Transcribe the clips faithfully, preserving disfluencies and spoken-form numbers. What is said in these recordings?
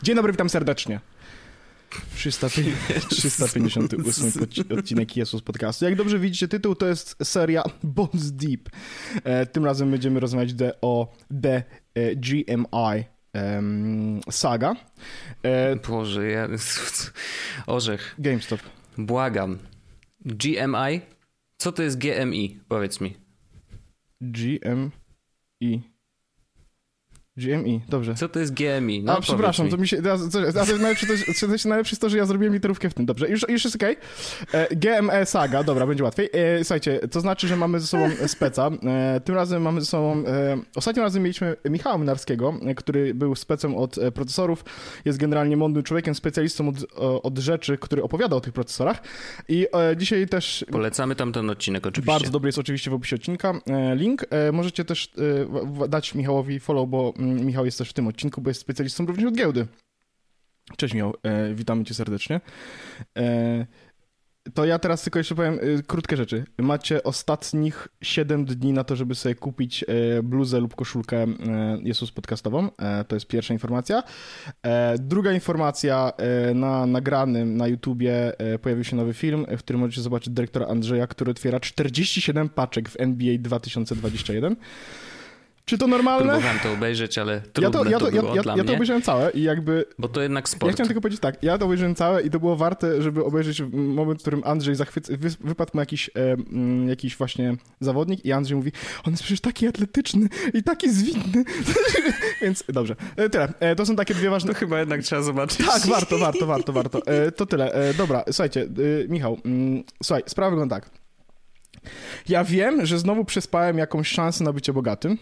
Dzień dobry, witam serdecznie. trzysta pięćdziesiąty ósmy odcinek Jesus Podcastu. Jak dobrze widzicie, tytuł to jest seria Bones Deep. E, tym razem będziemy rozmawiać de, o The G M I um, Saga. E, Boże, ja... Orzech. GameStop. Błagam. G M I? Co to jest G M I? Powiedz mi. G M I. G M I, dobrze. Co to jest G M I? No, a, przepraszam, to mi się... A, a, a najlepsze, to, to najlepsze jest to, że ja zrobiłem literówkę w tym. Dobrze, już, już jest okej. Okay. G M E Saga, dobra, będzie łatwiej. E, słuchajcie, to znaczy, że mamy ze sobą speca. E, tym razem mamy ze sobą... E, ostatnim razem mieliśmy Michała Mynarskiego, który był specem od procesorów. Jest generalnie mądrym człowiekiem, specjalistą od, od rzeczy, który opowiada o tych procesorach. I e, dzisiaj też... Polecamy tam ten odcinek oczywiście. Bardzo dobry jest oczywiście w opisie odcinka e, link. E, możecie też e, dać Michałowi follow, bo Michał jest też w tym odcinku, bo jest specjalistą również od giełdy. Cześć Michał, e, witamy cię serdecznie. E, to ja teraz tylko jeszcze powiem e, krótkie rzeczy. Macie ostatnich siedem dni na to, żeby sobie kupić e, bluzę lub koszulkę e, Jesus podcastową. E, to jest pierwsza informacja. E, druga informacja, e, na nagranym na YouTubie e, pojawił się nowy film, w którym możecie zobaczyć dyrektora Andrzeja, który otwiera czterdzieści siedem paczek w N B A dwa tysiące dwudziesty jeden. Czy to normalne? Próbowałem to obejrzeć, ale trudne ja to, ja to, to było ja, ja, dla ja mnie. to obejrzałem całe i jakby... Bo to jednak sport. Ja chciałem tylko powiedzieć tak, ja to obejrzałem całe i to było warte, żeby obejrzeć moment, w którym Andrzej zachwyca, wy, wypadł mu jakiś, e, jakiś właśnie zawodnik i Andrzej mówi, on jest przecież taki atletyczny i taki zwinny. Więc dobrze, e, tyle. E, to są takie dwie ważne... To chyba jednak trzeba zobaczyć. Tak, warto, warto, warto, warto. E, to tyle. E, dobra, słuchajcie, e, Michał, mm, słuchaj, sprawa wygląda tak. Ja wiem, że znowu przespałem jakąś szansę na bycie bogatym.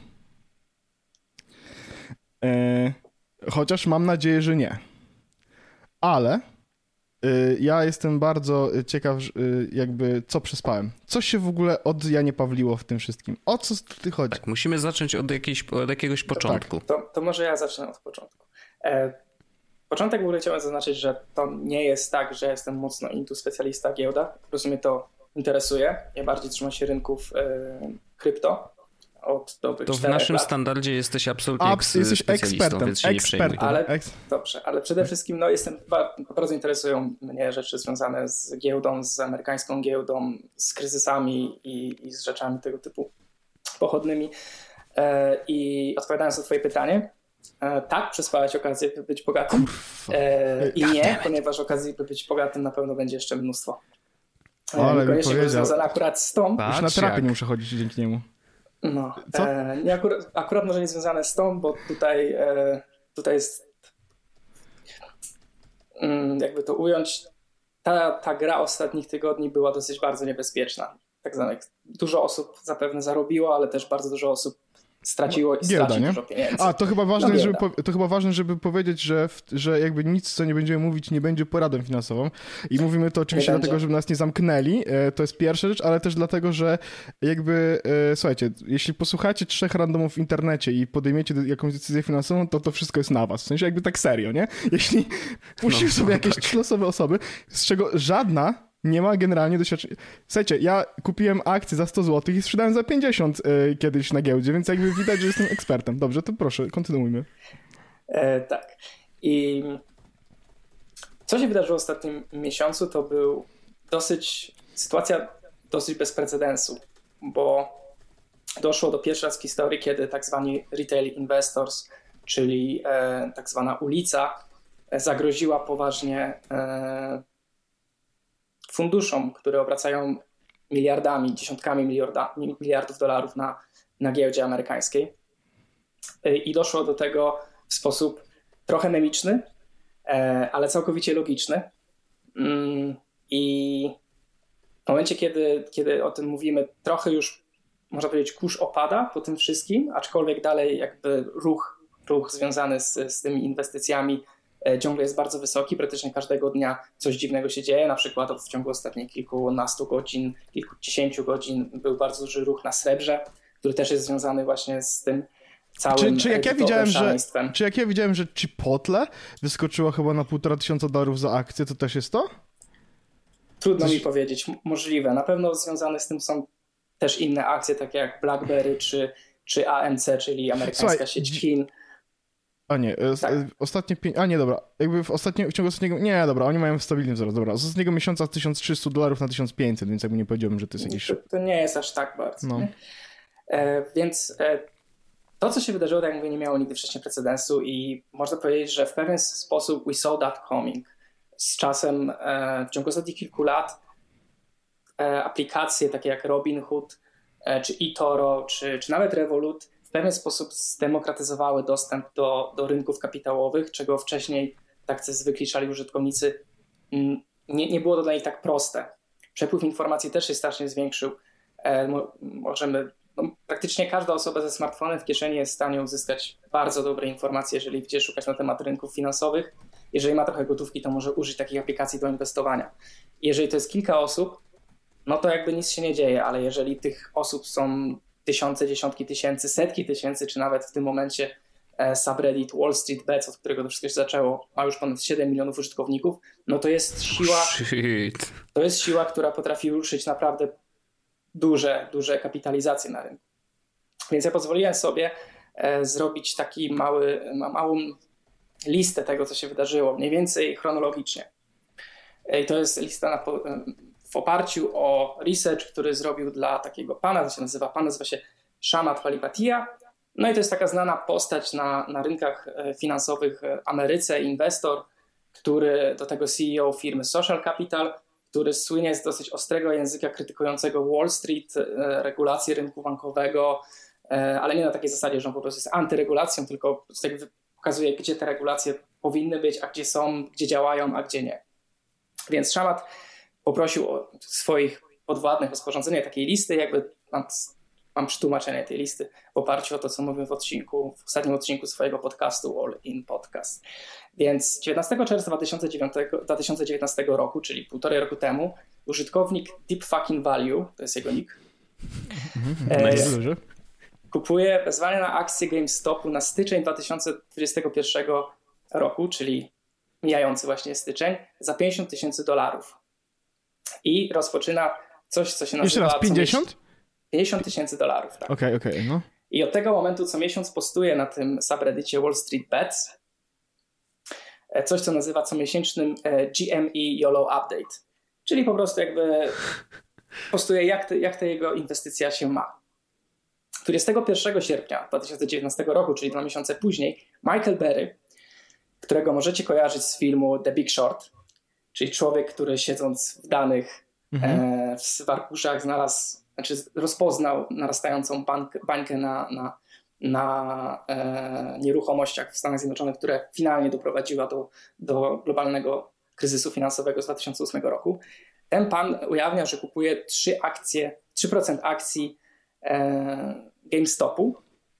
E, chociaż mam nadzieję, że nie. Ale e, ja jestem bardzo ciekaw, e, jakby co przespałem. Co się w ogóle od Janie Pawliło w tym wszystkim? O co ty chodzi? Tak, musimy zacząć od, jakiejś, od jakiegoś początku. Tak, to, to może ja zacznę od początku. E, początek w ogóle chciałem zaznaczyć, że to nie jest tak, że jestem mocno into specjalista giełda. Po prostu mnie to interesuje. Ja bardziej trzymam się rynków e, krypto. Od dobrych to w naszym lat. standardzie jesteś absolutnie Abs, jesteś ekspertem, więc się nie przejmuj. Ale, dobrze, ale przede wszystkim no, jestem, bardzo interesują mnie rzeczy związane z giełdą, z amerykańską giełdą, z kryzysami i, i z rzeczami tego typu pochodnymi. E, I odpowiadając na twoje pytanie, e, tak, przespałeś okazję, by być bogatym. E, I nie, ponieważ okazji, by być bogatym na pewno będzie jeszcze mnóstwo. E, ale mi powiedział. Związane akurat z tą. Już na terapię nie muszę chodzić dzięki niemu. No, e, nie akurat, akurat może nie związane z tą, bo tutaj, e, tutaj jest, mm, jakby to ująć, ta, ta gra ostatnich tygodni była dosyć bardzo niebezpieczna. Tak zwane, dużo osób zapewne zarobiło, ale też bardzo dużo osób straciło i giełda, straci nie? dużo pieniędzy. A, to chyba ważne, no, żeby, to chyba ważne, żeby powiedzieć, że, w, że jakby nic, co nie będziemy mówić, nie będzie poradą finansową. I mówimy to oczywiście dlatego, żeby nas nie zamknęli. To jest pierwsza rzecz, ale też dlatego, że jakby, e, słuchajcie, jeśli posłuchacie trzech randomów w internecie i podejmiecie jakąś decyzję finansową, to to wszystko jest na was. W sensie jakby tak serio, nie? Jeśli puścisz no, sobie jakieś tak. trzy losowe osoby, z czego żadna nie ma generalnie doświadczenia. Słuchajcie, ja kupiłem akcję za sto złotych i sprzedałem za pięćdziesiąt y, kiedyś na giełdzie, więc jakby widać, że jestem ekspertem. Dobrze, to proszę, kontynuujmy. E, tak. I co się wydarzyło w ostatnim miesiącu, to był dosyć, sytuacja dosyć bez precedensu, bo doszło do pierwszy raz w historii, kiedy tak zwani retail investors, czyli e, tak zwana ulica, e, zagroziła poważnie e, funduszom, które obracają miliardami, dziesiątkami miliarda, miliardów dolarów na, na giełdzie amerykańskiej. I doszło do tego w sposób trochę memiczny, ale całkowicie logiczny. I w momencie, kiedy, kiedy o tym mówimy, trochę już, można powiedzieć, kurz opada po tym wszystkim, aczkolwiek dalej jakby ruch, ruch związany z, z tymi inwestycjami ciągle jest bardzo wysoki, praktycznie każdego dnia coś dziwnego się dzieje, na przykład w ciągu ostatnich kilkunastu godzin, kilkudziesięciu godzin był bardzo duży ruch na srebrze, który też jest związany właśnie z tym całym czy, czy jak ja widziałem, że Czy jak ja widziałem, że Chipotle wyskoczyło chyba na półtora tysiąca dolarów za akcję, to też jest to? Trudno Coś... mi powiedzieć, możliwe. Na pewno związane z tym są też inne akcje, takie jak BlackBerry czy, czy A M C, czyli amerykańska Słuchaj, sieć Chin. A nie, tak. ostatnie pięć, a nie, dobra, jakby w, ostatnie, w ciągu ostatniego, nie, dobra, oni mają stabilny wzrost, dobra, z ostatniego miesiąca z tysiąc trzysta dolarów na tysiąc pięćset, więc jakby nie powiedziałbym, że to jest jakiś... To, to nie jest aż tak bardzo, no. e, więc e, to, co się wydarzyło, tak jak mówię, nie miało nigdy wcześniej precedensu i można powiedzieć, że w pewien sposób we saw that coming. Z czasem, e, w ciągu ostatnich kilku lat e, aplikacje takie jak Robinhood, e, czy eToro, czy, czy nawet Revolut w pewien sposób zdemokratyzowały dostęp do, do rynków kapitałowych, czego wcześniej tacy zwykli szali użytkownicy nie, nie było to dla nich tak proste. Przepływ informacji też się strasznie zwiększył. E, mo, możemy, no, praktycznie każda osoba ze smartfonem w kieszeni jest w stanie uzyskać bardzo dobre informacje, jeżeli gdzie szukać na temat rynków finansowych. Jeżeli ma trochę gotówki, to może użyć takich aplikacji do inwestowania. Jeżeli to jest kilka osób, no to jakby nic się nie dzieje, ale jeżeli tych osób są tysiące, dziesiątki tysięcy, setki tysięcy, czy nawet w tym momencie e, subreddit Wall Street Bets, od którego to wszystko się zaczęło, ma już ponad siedem milionów użytkowników, no to jest siła, Shit. to jest siła, która potrafi ruszyć naprawdę duże, duże kapitalizacje na rynku. Więc ja pozwoliłem sobie e, zrobić taki mały, ma, małą listę tego, co się wydarzyło, mniej więcej chronologicznie. I to jest lista na, w oparciu o research, który zrobił dla takiego pana, to się nazywa, pan nazywa się Shamat Palihapitiya. No i to jest taka znana postać na, na rynkach finansowych w Ameryce, inwestor, który do tego C E O firmy Social Capital, który słynie z dosyć ostrego języka krytykującego Wall Street, regulacje rynku bankowego, ale nie na takiej zasadzie, że on po prostu jest antyregulacją, tylko pokazuje, gdzie te regulacje powinny być, a gdzie są, gdzie działają, a gdzie nie. Więc Shamat poprosił o swoich podwładnych o sporządzenie takiej listy, jakby mam, mam przetłumaczenie tej listy w oparciu o to, co mówię w odcinku, w ostatnim odcinku swojego podcastu All In Podcast. Więc dziewiętnastego czerwca dwa tysiące dziewiętnastego roku, czyli półtorej roku temu, użytkownik Deep Fucking Value, to jest jego nick, mm-hmm. e, kupuje wezwanie na akcję GameStopu na styczeń dwa tysiące dwudziestego pierwszego roku, czyli mijający właśnie styczeń, za pięćdziesiąt tysięcy dolarów. I rozpoczyna coś, co się nazywa... Jeszcze raz, pięćdziesiąt? pięćdziesiąt tysięcy dolarów, tak. Okej, okay, okej, okay, no. I od tego momentu co miesiąc postuje na tym subreddicie Wall Street Bets coś, co nazywa comiesięcznym G M E YOLO Update. Czyli po prostu jakby postuje, jak, te, jak ta jego inwestycja się ma. dwudziestego pierwszego sierpnia dwa tysiące dziewiętnastego roku, czyli dwa miesiące później, Michael Berry, którego możecie kojarzyć z filmu The Big Short, czyli człowiek, który siedząc w danych mhm. e, w arkuszach znalazł, znaczy rozpoznał narastającą bank, bańkę na, na, na e, nieruchomościach w Stanach Zjednoczonych, które finalnie doprowadziła do, do globalnego kryzysu finansowego z dwa tysiące ósmego roku. Ten pan ujawnia, że kupuje trzy akcje, trzy procent akcji e, GameStopu.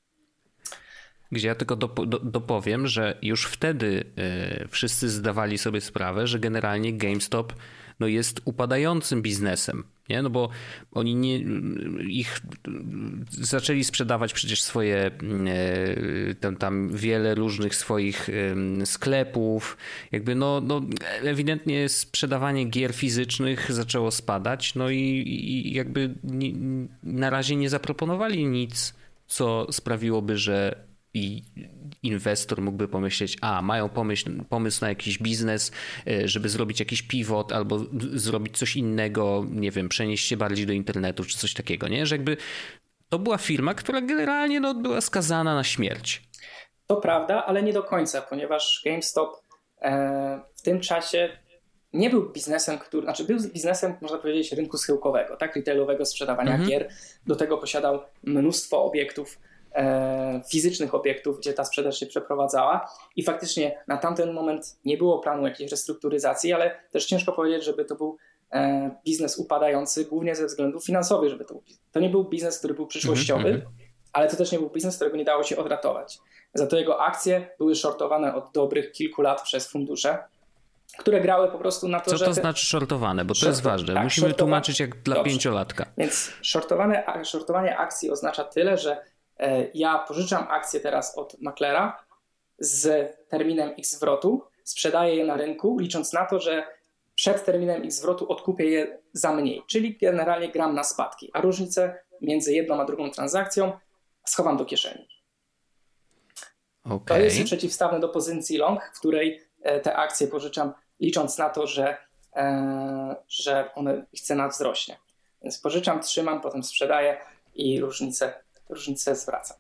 Gdzie ja tylko dop- do- dopowiem, że już wtedy y, wszyscy zdawali sobie sprawę, że generalnie GameStop no, jest upadającym biznesem. Nie? No bo oni nie, ich zaczęli sprzedawać przecież swoje, y, tam, tam wiele różnych swoich y, sklepów. Jakby no, no ewidentnie sprzedawanie gier fizycznych zaczęło spadać. No i, i jakby nie, na razie nie zaproponowali nic, co sprawiłoby, że i inwestor mógłby pomyśleć, a mają pomysł, pomysł na jakiś biznes, żeby zrobić jakiś pivot albo zrobić coś innego, nie wiem, przenieść się bardziej do internetu czy coś takiego, nie? Że jakby to była firma, która generalnie no, była skazana na śmierć. To prawda, ale nie do końca, ponieważ GameStop e, w tym czasie nie był biznesem, który, znaczy był biznesem, można powiedzieć, rynku schyłkowego, tak, retailowego sprzedawania mhm. gier. Do tego posiadał mnóstwo obiektów, e, fizycznych obiektów, gdzie ta sprzedaż się przeprowadzała i faktycznie na tamten moment nie było planu jakiejś restrukturyzacji, ale też ciężko powiedzieć, żeby to był e, biznes upadający, głównie ze względów finansowych, żeby to był, to nie był biznes, który był przyszłościowy, mhm. ale to też nie był biznes, którego nie dało się odratować. Za to jego akcje były shortowane od dobrych kilku lat przez fundusze, które grały po prostu na to, Co że... Co to znaczy shortowane? Bo to jest ważne. Tak, musimy shortowa... tłumaczyć jak dla Dobrze. pięciolatka. Więc shortowane, shortowanie akcji oznacza tyle, że e, ja pożyczam akcje teraz od maklera z terminem ich zwrotu, sprzedaję je na rynku, licząc na to, że przed terminem ich zwrotu odkupię je za mniej, czyli generalnie gram na spadki, a różnicę między jedną a drugą transakcją schowam do kieszeni. Okay. To jest przeciwstawne do pozycji long, w której te akcje pożyczam, licząc na to, że, e, że one, ich cena wzrośnie. Więc pożyczam, trzymam, potem sprzedaję i różnicę, różnicę zwracam.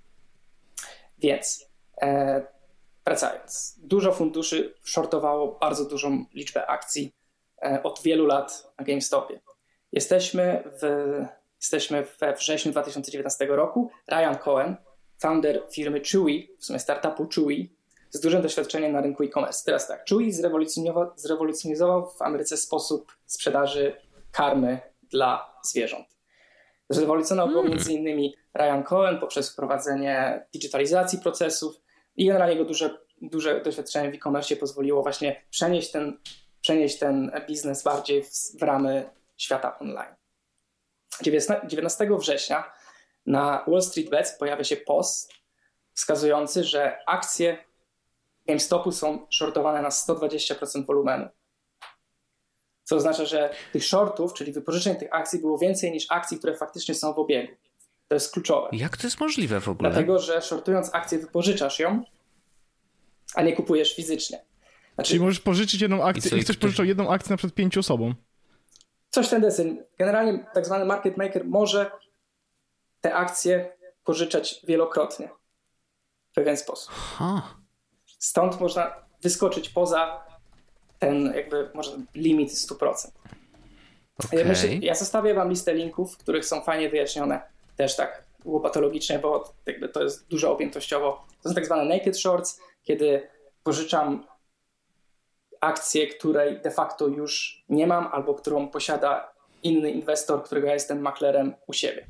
Więc e, wracając, dużo funduszy shortowało bardzo dużą liczbę akcji e, od wielu lat na GameStopie. Jesteśmy, w, jesteśmy we wrześniu dwa tysiące dziewiętnastego roku. Ryan Cohen, founder firmy Chewy, w sumie startupu Chewy, z dużym doświadczeniem na rynku e-commerce. Teraz tak, Chewy zrewolucjonizował, zrewolucjonizował w Ameryce sposób sprzedaży karmy dla zwierząt. Zrewolucjonował go między innymi Ryan Cohen poprzez wprowadzenie digitalizacji procesów i generalnie jego duże, duże doświadczenie w e-commerce pozwoliło właśnie przenieść ten, przenieść ten biznes bardziej w, w ramy świata online. dziewiętnastego września na Wall Street Bets pojawia się post wskazujący, że akcje GameStopu są shortowane na sto dwadzieścia procent wolumenu. Co oznacza, że tych shortów, czyli wypożyczeń tych akcji było więcej niż akcji, które faktycznie są w obiegu. To jest kluczowe. Jak to jest możliwe w ogóle? Dlatego, że shortując akcję wypożyczasz ją, a nie kupujesz fizycznie. Znaczy, czyli możesz pożyczyć jedną akcję i, i chcesz ktoś... pożyczyć jedną akcję na przykład pięciu osobom. Coś ten deseń. Generalnie tak zwany market maker może te akcje pożyczać wielokrotnie w pewien sposób. Aha. Stąd można wyskoczyć poza ten jakby może limit sto procent. Okay. Myślę, ja zostawię wam listę linków, w których są fajnie wyjaśnione też tak łopatologicznie, bo jakby to jest dużo objętościowo. To są tak zwane naked shorts, kiedy pożyczam akcję, której de facto już nie mam albo którą posiada inny inwestor, którego ja jestem maklerem u siebie.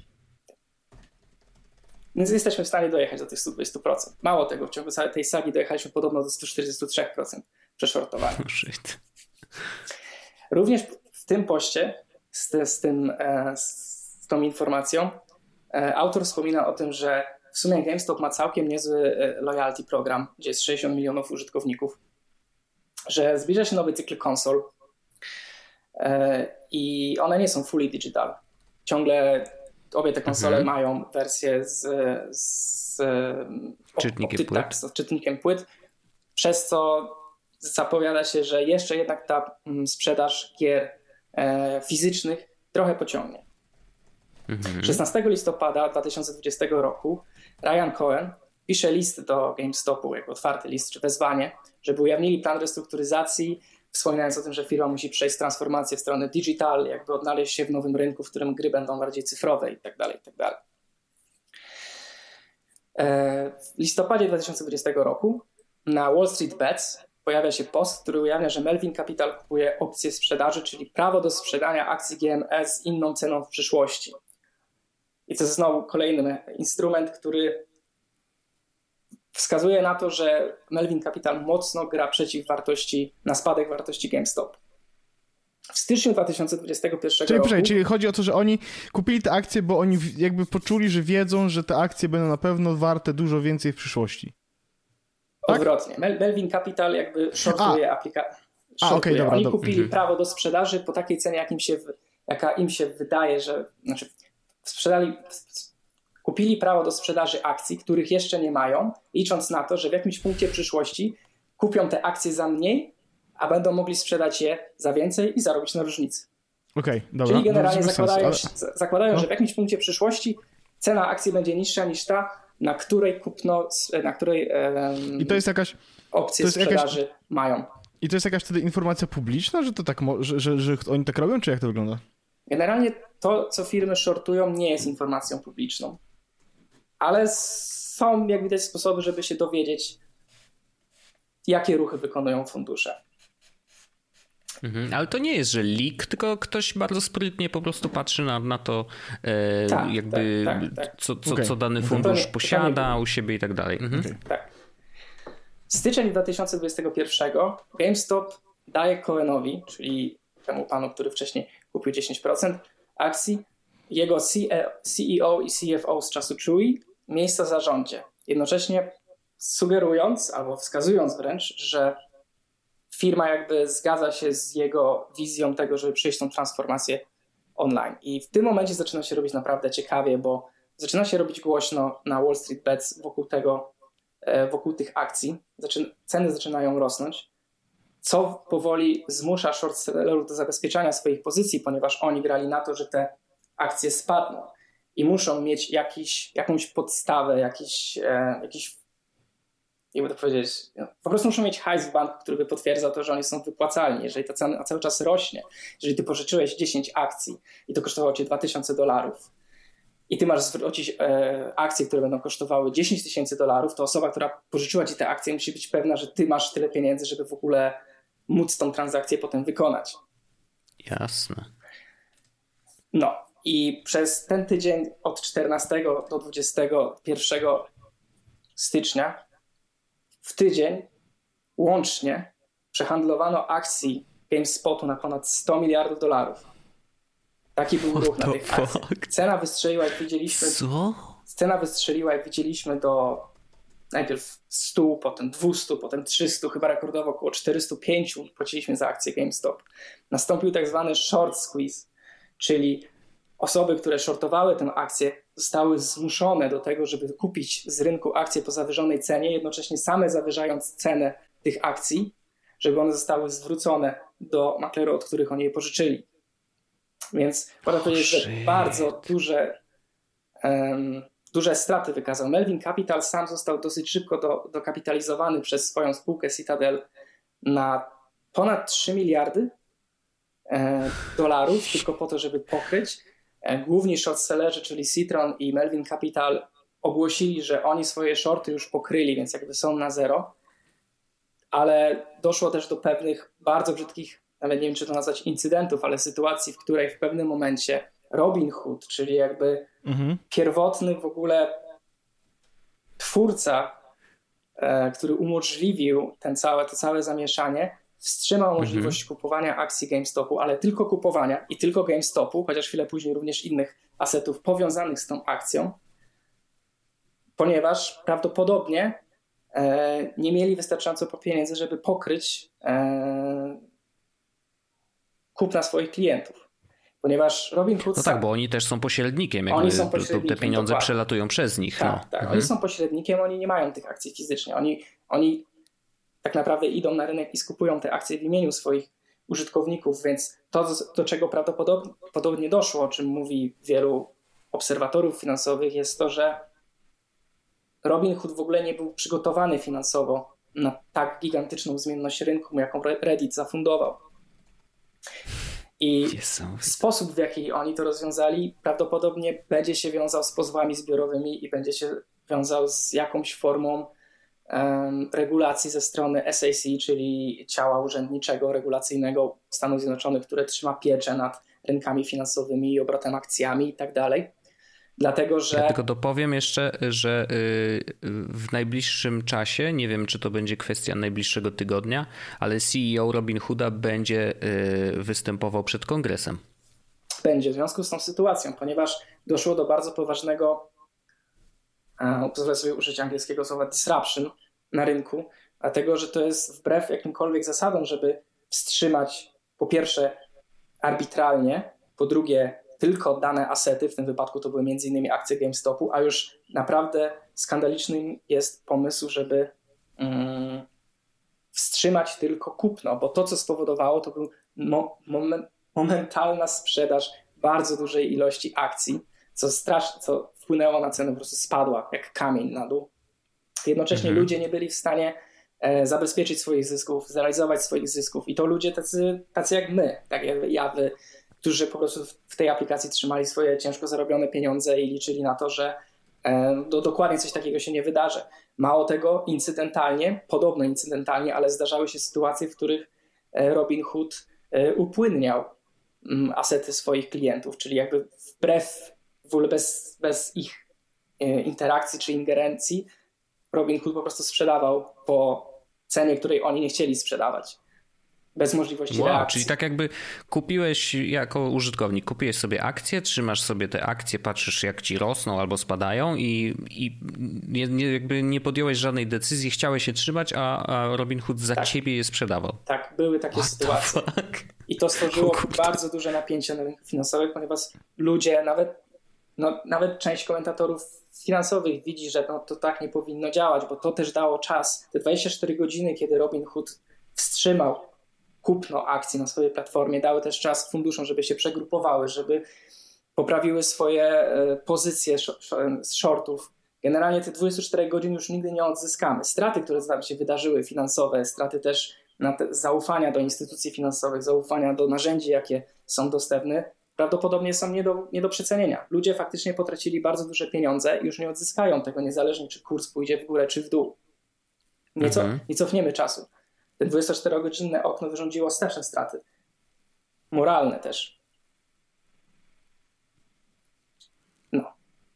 Więc jesteśmy w stanie dojechać do tych sto dwadzieścia procent. Mało tego, w ciągu tej sagi dojechaliśmy podobno do sto czterdzieści trzy procent przeszortowania. Oh shit. Również w tym poście z, z, tym, z tą informacją autor wspomina o tym, że w sumie GameStop ma całkiem niezły loyalty program, gdzie jest sześćdziesiąt milionów użytkowników, że zbliża się nowy cykl konsol i one nie są fully digital. Ciągle obie te konsole mhm. mają wersję z, z czytnikiem, opty, płyt. Tak, z czytnikiem płyt, przez co zapowiada się, że jeszcze jednak ta sprzedaż gier e, fizycznych trochę pociągnie. Mhm. szesnastego listopada dwa tysiące dwudziestego roku Ryan Cohen pisze list do GameStopu, jako otwarty list czy wezwanie, żeby ujawnili plan restrukturyzacji, wspominając o tym, że firma musi przejść transformację w stronę digital, jakby odnaleźć się w nowym rynku, w którym gry będą bardziej cyfrowe i tak dalej, i tak dalej. W listopadzie dwa tysiące dwudziestego roku na Wall Street Bets pojawia się post, który ujawnia, że Melvin Capital kupuje opcję sprzedaży, czyli prawo do sprzedania akcji G M E z inną ceną w przyszłości. I to jest znowu kolejny instrument, który wskazuje na to, że Melvin Capital mocno gra przeciw wartości, na spadek wartości GameStop. W styczniu dwa tysiące dwudziestego pierwszego czyli, roku... Czyli chodzi o to, że oni kupili te akcje, bo oni jakby poczuli, że wiedzą, że te akcje będą na pewno warte dużo więcej w przyszłości. Tak? Odwrotnie. Mel- Melvin Capital jakby shortuje aplikację. A, okay, dobra, Oni dobra. kupili mhm. prawo do sprzedaży po takiej cenie, jak im się, jaka im się wydaje, że... Znaczy, sprzedali... Kupili prawo do sprzedaży akcji, których jeszcze nie mają, licząc na to, że w jakimś punkcie przyszłości kupią te akcje za mniej, a będą mogli sprzedać je za więcej i zarobić na różnicy. Okej, okay, dobra. Czyli generalnie zakładają, sensu, ale... zakładają no. że w jakimś punkcie przyszłości cena akcji będzie niższa niż ta, na której kupno, na której um, I to jest jakaś, opcje to jest sprzedaży jakaś... mają. I to jest jakaś wtedy informacja publiczna, że to tak, mo- że, że, że oni tak robią, czy jak to wygląda? Generalnie to, co firmy shortują, nie jest informacją publiczną. Ale są, jak widać, sposoby, żeby się dowiedzieć, jakie ruchy wykonują fundusze. Mhm, ale to nie jest, że leak, tylko ktoś bardzo sprytnie po prostu patrzy na, na to, e, tak, jakby tak, tak, tak. Co, co, okay. co dany fundusz to nie, posiada to nie u siebie i tak dalej. Mhm. Okay. Tak. Styczeń dwa tysiące dwudziestego pierwszego GameStop daje Cohenowi, czyli temu panu, który wcześniej kupił dziesięć procent akcji, jego C E O i C F O z czasu Chewy, miejsca w zarządzie. Jednocześnie sugerując, albo wskazując wręcz, że firma jakby zgadza się z jego wizją tego, żeby przejść tą transformację online. I w tym momencie zaczyna się robić naprawdę ciekawie, bo zaczyna się robić głośno na Wall Street Bets wokół tego, wokół tych akcji, zaczyna, ceny zaczynają rosnąć, co powoli zmusza short sellerów do zabezpieczania swoich pozycji, ponieważ oni grali na to, że te akcje spadną i muszą mieć jakiś, jakąś podstawę, jakiś, e, jakiś jakby to powiedzieć, no, po prostu muszą mieć hajs w banku, który by potwierdzał to, że oni są wypłacalni. Jeżeli ta cena cały czas rośnie, jeżeli ty pożyczyłeś dziesięć akcji i to kosztowało cię dwa tysiące dolarów i ty masz zwrócić e, akcje, które będą kosztowały dziesięć tysięcy dolarów, to osoba, która pożyczyła ci te akcje, musi być pewna, że ty masz tyle pieniędzy, żeby w ogóle móc tą transakcję potem wykonać. Jasne. No i przez ten tydzień od czternastego do dwudziestego pierwszego stycznia w tydzień łącznie przehandlowano akcji GameSpotu na ponad sto miliardów dolarów. Taki był ruch na tych akcjach. Cena wystrzeliła, jak widzieliśmy. Co? Cena wystrzeliła, jak widzieliśmy, do najpierw stu, potem dwustu, potem trzystu, chyba rekordowo około czterystu pięciu płaciliśmy za akcję GameStop. Nastąpił tak zwany short squeeze, czyli osoby, które shortowały tę akcję, zostały zmuszone do tego, żeby kupić z rynku akcje po zawyżonej cenie, jednocześnie same zawyżając cenę tych akcji, żeby one zostały zwrócone do maklerów, od których oni je pożyczyli. Więc można powiedzieć, że bardzo duże, um, duże straty wykazał. Melvin Capital sam został dosyć szybko do, dokapitalizowany przez swoją spółkę Citadel na ponad trzy miliardy e, dolarów, tylko po to, żeby pokryć. E, główni shortsellerzy, czyli Citron i Melvin Capital, ogłosili, że oni swoje shorty już pokryli, więc jakby są na zero. Ale doszło też do pewnych bardzo brzydkich, nawet nie wiem, czy to nazwać incydentów, ale sytuacji, w której w pewnym momencie Robinhood, czyli jakby mhm. pierwotny w ogóle twórca, e, który umożliwił ten całe, to całe zamieszanie, wstrzymał możliwość mhm. kupowania akcji GameStopu, ale tylko kupowania i tylko GameStopu, chociaż chwilę później również innych asetów powiązanych z tą akcją, ponieważ prawdopodobnie e, nie mieli wystarczająco pieniędzy, żeby pokryć e, kupna swoich klientów. Ponieważ Robinhood... No sam, tak, bo oni też są pośrednikiem. Jakby oni są pośrednikiem. Te pieniądze dokładnie. Przelatują przez nich. Tak, no. tak. Mhm. Oni są pośrednikiem, oni nie mają tych akcji fizycznie. Oni, oni tak naprawdę idą na rynek i skupują te akcje w imieniu swoich użytkowników, więc to, do czego prawdopodobnie doszło, o czym mówi wielu obserwatorów finansowych, jest to, że Robinhood w ogóle nie był przygotowany finansowo na tak gigantyczną zmienność rynku, jaką Reddit zafundował. I sposób, w jaki oni to rozwiązali, prawdopodobnie będzie się wiązał z pozwami zbiorowymi i będzie się wiązał z jakąś formą um, regulacji ze strony S E C, czyli ciała urzędniczego, regulacyjnego Stanów Zjednoczonych, które trzyma pieczę nad rynkami finansowymi i obrotem akcjami i tak dalej. Dlatego, że... Ja tylko dopowiem jeszcze, że w najbliższym czasie, nie wiem, czy to będzie kwestia najbliższego tygodnia, ale C E O Robinhooda będzie występował przed kongresem. Będzie w związku z tą sytuacją, ponieważ doszło do bardzo poważnego, pozwolę sobie użyć angielskiego słowa disruption na rynku, dlatego, że to jest wbrew jakimkolwiek zasadom, żeby wstrzymać po pierwsze arbitralnie, po drugie tylko dane asety, w tym wypadku to były między innymi akcje GameStopu, a już naprawdę skandalicznym jest pomysł, żeby um, wstrzymać tylko kupno, bo to, co spowodowało, to był mo- moment, momentalna sprzedaż bardzo dużej ilości akcji, co strasznie, co wpłynęło na cenę, po prostu spadła jak kamień na dół. Jednocześnie mhm. ludzie nie byli w stanie e, zabezpieczyć swoich zysków, zrealizować swoich zysków i to ludzie tacy, tacy jak my, tak jak ja, wy, którzy po prostu w tej aplikacji trzymali swoje ciężko zarobione pieniądze i liczyli na to, że e, do, dokładnie coś takiego się nie wydarzy. Mało tego, incydentalnie, podobno incydentalnie, ale zdarzały się sytuacje, w których e, Robinhood e, upłynniał m, asety swoich klientów, czyli jakby wbrew, w ogóle bez, bez ich e, interakcji czy ingerencji, Robinhood po prostu sprzedawał po cenie, której oni nie chcieli sprzedawać. Bez możliwości wow, reakcji. Czyli tak jakby kupiłeś jako użytkownik, kupiłeś sobie akcje, trzymasz sobie te akcje, patrzysz jak ci rosną albo spadają i, i nie, nie, jakby nie podjąłeś żadnej decyzji, chciałeś się trzymać, a, a Robinhood za tak. ciebie je sprzedawał. Tak, były takie What sytuacje. I to stworzyło bardzo duże napięcie na rynku finansowym, ponieważ ludzie, nawet no, nawet część komentatorów finansowych widzi, że no, to tak nie powinno działać, bo to też dało czas. Te dwadzieścia cztery godziny, kiedy Robinhood wstrzymał kupno akcji na swojej platformie, dały też czas funduszom, żeby się przegrupowały, żeby poprawiły swoje pozycje z shortów. Generalnie te dwadzieścia cztery godzin już nigdy nie odzyskamy. Straty, które tam się wydarzyły, finansowe, straty też na te, zaufania do instytucji finansowych, zaufania do narzędzi, jakie są dostępne, prawdopodobnie są nie do, nie do przecenienia. Ludzie faktycznie potracili bardzo duże pieniądze i już nie odzyskają tego, niezależnie czy kurs pójdzie w górę, czy w dół. Nie, co, mhm. nie cofniemy czasu. Te dwudziestoczterogodzinne okno wyrządziło straszne straty. Moralne też. No.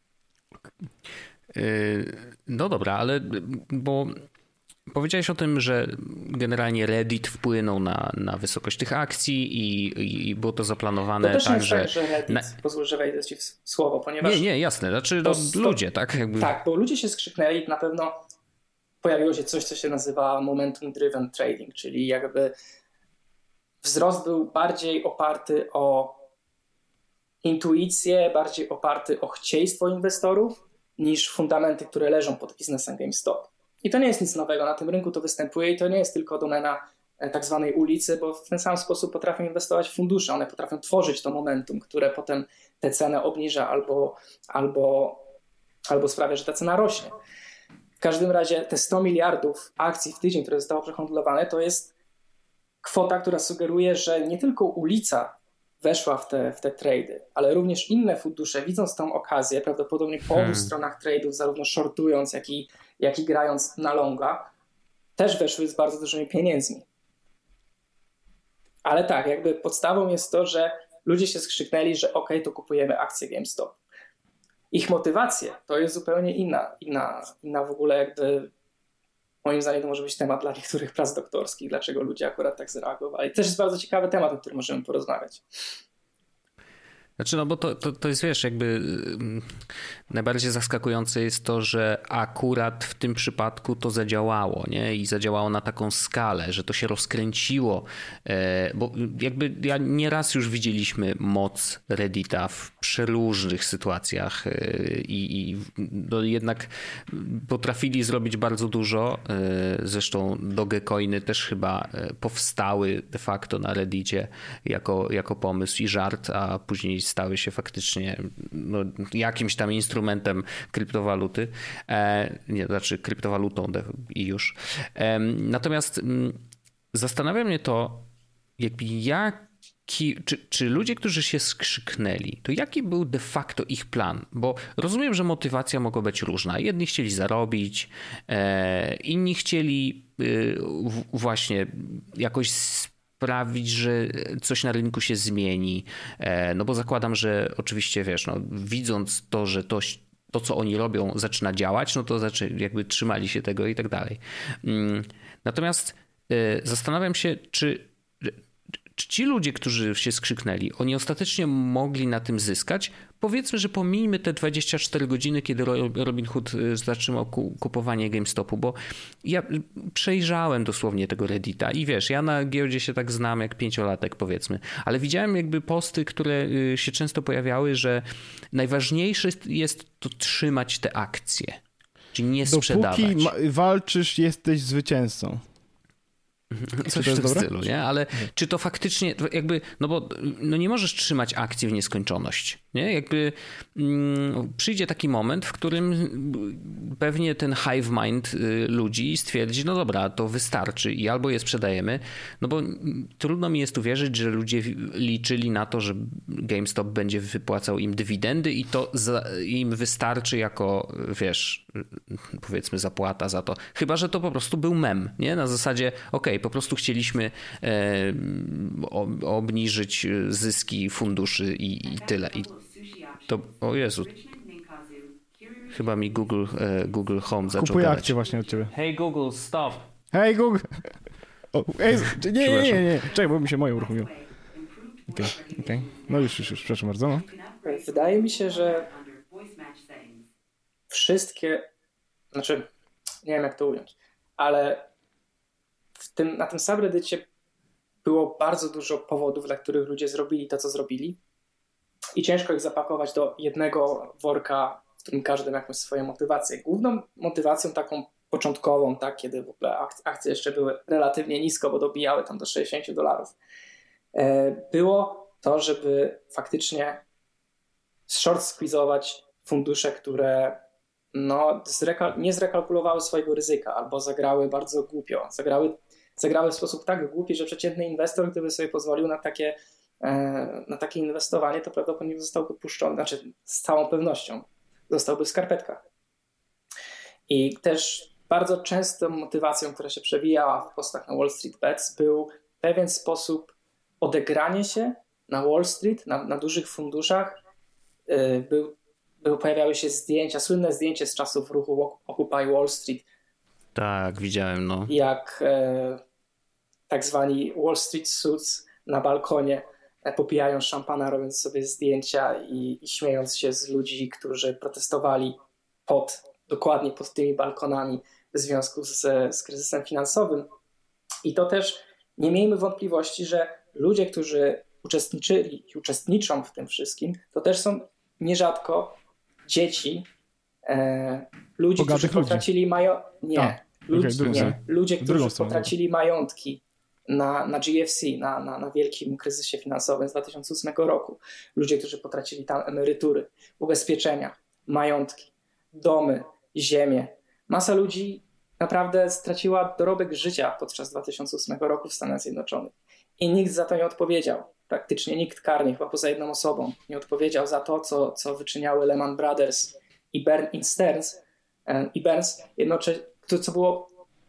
No dobra, ale bo powiedziałeś o tym, że generalnie Reddit wpłynął na, na wysokość tych akcji i, i było to zaplanowane to też tak, nie że... tak, że Reddit, na... pozwól, że wejdę ci w słowo, ponieważ... Nie, nie, jasne, znaczy to, no, ludzie, tak? Jakby... Tak, bo ludzie się skrzyknęli, na pewno pojawiło się coś, co się nazywa momentum driven trading, czyli jakby wzrost był bardziej oparty o intuicję, bardziej oparty o chcieństwo inwestorów niż fundamenty, które leżą pod biznesem GameStop. I to nie jest nic nowego, na tym rynku to występuje i to nie jest tylko domena tak zwanej ulicy, bo w ten sam sposób potrafią inwestować fundusze, one potrafią tworzyć to momentum, które potem tę cenę obniża albo, albo, albo sprawia, że ta cena rośnie. W każdym razie te sto miliardów akcji w tydzień, które zostało przehandlowane, to jest kwota, która sugeruje, że nie tylko ulica weszła w te, w te trady, ale również inne fundusze, widząc tą okazję, prawdopodobnie po hmm. obu stronach trade'ów, zarówno shortując, jak i, jak i grając na longa, też weszły z bardzo dużymi pieniędzmi. Ale tak, jakby podstawą jest to, że ludzie się skrzyknęli, że ok, to kupujemy akcje GameStop. Ich motywacje to jest zupełnie inna, inna, inna w ogóle jakby, moim zdaniem to może być temat dla niektórych prac doktorskich, dlaczego ludzie akurat tak zareagowali. Też jest bardzo ciekawy temat, o którym możemy porozmawiać. Znaczy, no bo to, to, to jest, wiesz, jakby najbardziej zaskakujące jest to, że akurat w tym przypadku to zadziałało, nie? I zadziałało na taką skalę, że to się rozkręciło, bo jakby ja nieraz już widzieliśmy moc Reddita w przeróżnych sytuacjach i, i no jednak potrafili zrobić bardzo dużo. Zresztą Dogecoiny też chyba powstały de facto na Reddicie jako, jako pomysł i żart, a później stały się faktycznie no, jakimś tam instrumentem kryptowaluty, e, nie, znaczy kryptowalutą i już. E, natomiast m, zastanawia mnie to, jakby jaki, czy, czy ludzie, którzy się skrzyknęli, to jaki był de facto ich plan? Bo rozumiem, że motywacja mogła być różna. Jedni chcieli zarobić, e, inni chcieli e, w, właśnie jakoś sprawić, że coś na rynku się zmieni. No bo zakładam, że oczywiście, wiesz, no, widząc to, że to, to, co oni robią, zaczyna działać, no to znaczy jakby trzymali się tego i tak dalej. Natomiast zastanawiam się, czy Czy ci ludzie, którzy się skrzyknęli, oni ostatecznie mogli na tym zyskać? Powiedzmy, że pomijmy te dwadzieścia cztery godziny, kiedy Robinhood zatrzymał kupowanie GameStopu, bo ja przejrzałem dosłownie tego Reddita i wiesz, ja na giełdzie się tak znam jak pięciolatek powiedzmy, ale widziałem jakby posty, które się często pojawiały, że najważniejsze jest to trzymać te akcje, czyli nie sprzedawać. Dopóki walczysz, jesteś zwycięzcą. Coś w tym stylu, nie? Ale czy to faktycznie jakby, no bo no nie możesz trzymać akcji w nieskończoność, nie? Jakby mm, przyjdzie taki moment, w którym pewnie ten hive mind y, ludzi stwierdzi, no dobra, to wystarczy i albo je sprzedajemy, no bo trudno mi jest uwierzyć, że ludzie liczyli na to, że GameStop będzie wypłacał im dywidendy i to za, im wystarczy jako, wiesz, powiedzmy zapłata za to. Chyba że to po prostu był mem, nie? Na zasadzie, okej, okay, po prostu chcieliśmy e, obniżyć zyski funduszy i, i tyle. I to, o Jezu, chyba mi Google, e, Google Home zaczął Kupuję gadać. akcje właśnie od ciebie. Hey Google, stop. Hey Google. O, ej, nie, nie, nie, nie. Czekaj, bo mi się moje uruchomiło. Okej, okay, okay. No już, już, już, przepraszam bardzo. No. Wydaje mi się, że wszystkie, znaczy nie wiem jak to ująć, ale w tym, na tym subreddicie było bardzo dużo powodów, dla których ludzie zrobili to, co zrobili. i ciężko ich zapakować do jednego worka, w którym każdy ma jakąś swoją motywację. Główną motywacją taką początkową, tak, kiedy w ogóle akcje jeszcze były relatywnie nisko, bo dobijały tam do sześćdziesiąt dolarów, było to, żeby faktycznie short squeezować fundusze, które no, zrekal- nie zrekalkulowały swojego ryzyka albo zagrały bardzo głupio. Zagrały, zagrały w sposób tak głupi, że przeciętny inwestor, gdyby sobie pozwolił na takie, na takie inwestowanie, to prawdopodobnie zostałby puszczony, znaczy z całą pewnością zostałby w skarpetkach. I też bardzo częstą motywacją, która się przewijała w postach na Wall Street Bets, był pewien sposób odegranie się na Wall Street, na, na dużych funduszach. Był, był, pojawiały się zdjęcia, słynne zdjęcie z czasów ruchu Occupy Wall Street. Tak, widziałem, no. Jak e, tak zwani Wall Street suits na balkonie e, popijają szampana, robiąc sobie zdjęcia i, i śmiejąc się z ludzi, którzy protestowali pod, dokładnie pod tymi balkonami w związku z, z kryzysem finansowym. I to też nie miejmy wątpliwości, że ludzie, którzy uczestniczyli i uczestniczą w tym wszystkim, to też są nierzadko dzieci e, ludzi, Bogatych którzy potracili majątki. Nie, A, ludzi, okay, nie. ludzie, którzy stronę. potracili majątki na, na G F C, na, na, na wielkim kryzysie finansowym z dwa tysiące ósmego roku. Ludzie, którzy potracili tam emerytury, ubezpieczenia, majątki, domy, ziemię. Masa ludzi naprawdę straciła dorobek życia podczas dwa tysiące ósmego roku w Stanach Zjednoczonych. I nikt za to nie odpowiedział. Praktycznie nikt karnie, chyba poza jedną osobą, nie odpowiedział za to, co, co wyczyniały Lehman Brothers i, Bern, i Stearns e, i Burns, jednocześnie, co było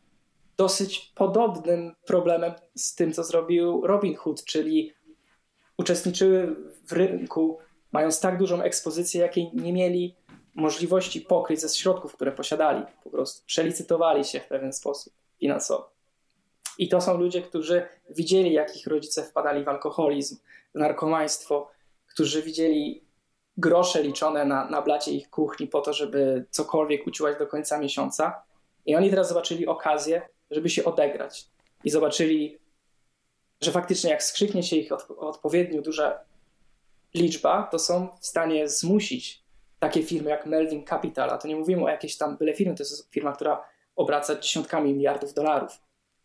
dosyć podobnym problemem z tym, co zrobił Robin Hood, czyli uczestniczyły w rynku, mając tak dużą ekspozycję, jakiej nie mieli możliwości pokryć ze środków, które posiadali. Po prostu przelicytowali się w pewien sposób finansowo. I to są ludzie, którzy widzieli, jak ich rodzice wpadali w alkoholizm, w narkomaństwo, którzy widzieli grosze liczone na, na blacie ich kuchni po to, żeby cokolwiek uciłać do końca miesiąca. I oni teraz zobaczyli okazję, żeby się odegrać. I zobaczyli, że faktycznie jak skrzyknie się ich od, odpowiednio duża liczba, to są w stanie zmusić takie firmy jak Melvin Capital, a to nie mówimy o jakiejś tam byle firmy, to jest firma, która obraca dziesiątkami miliardów dolarów,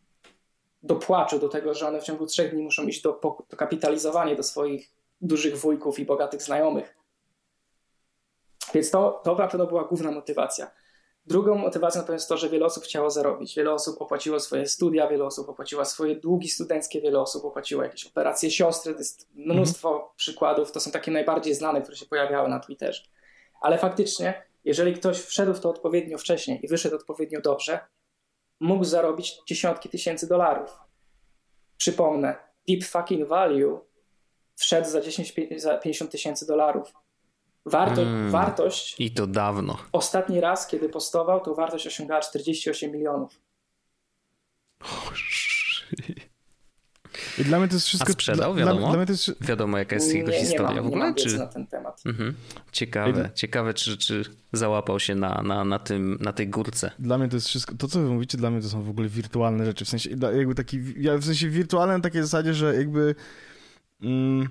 do płaczu, do tego, że one w ciągu trzech dni muszą iść do, do kapitalizowania do swoich dużych wujków i bogatych znajomych. Więc to, to na pewno była główna motywacja. Drugą motywacją to jest to, że wiele osób chciało zarobić. Wiele osób opłaciło swoje studia, wiele osób opłaciło swoje długi studenckie, wiele osób opłaciło jakieś operacje siostry. To jest mnóstwo mhm. przykładów. To są takie najbardziej znane, które się pojawiały na Twitterze. Ale faktycznie, jeżeli ktoś wszedł w to odpowiednio wcześnie i wyszedł odpowiednio dobrze, mógł zarobić dziesiątki tysięcy dolarów. Przypomnę, Deep Fucking Value wszedł za, dziesięć, za pięćdziesiąt tysięcy dolarów. Warto, mm, wartość... I to dawno. Ostatni raz, kiedy postował, to wartość osiągała czterdzieści osiem milionów. I dla mnie to jest wszystko... A sprzedał, wiadomo? Dla, dla mnie to jest... Wiadomo, jaka jest jego nie, historia nie mam, w ogóle? Nie mam czy... wiedzy na ten temat. Mhm. Ciekawe, ciekawe czy, czy załapał się na, na, na, tym, na tej górce. Dla mnie to jest wszystko... To, co wy mówicie, dla mnie to są w ogóle wirtualne rzeczy. W sensie, jakby taki... Ja w sensie wirtualne na takiej zasadzie, że jakby... Mm,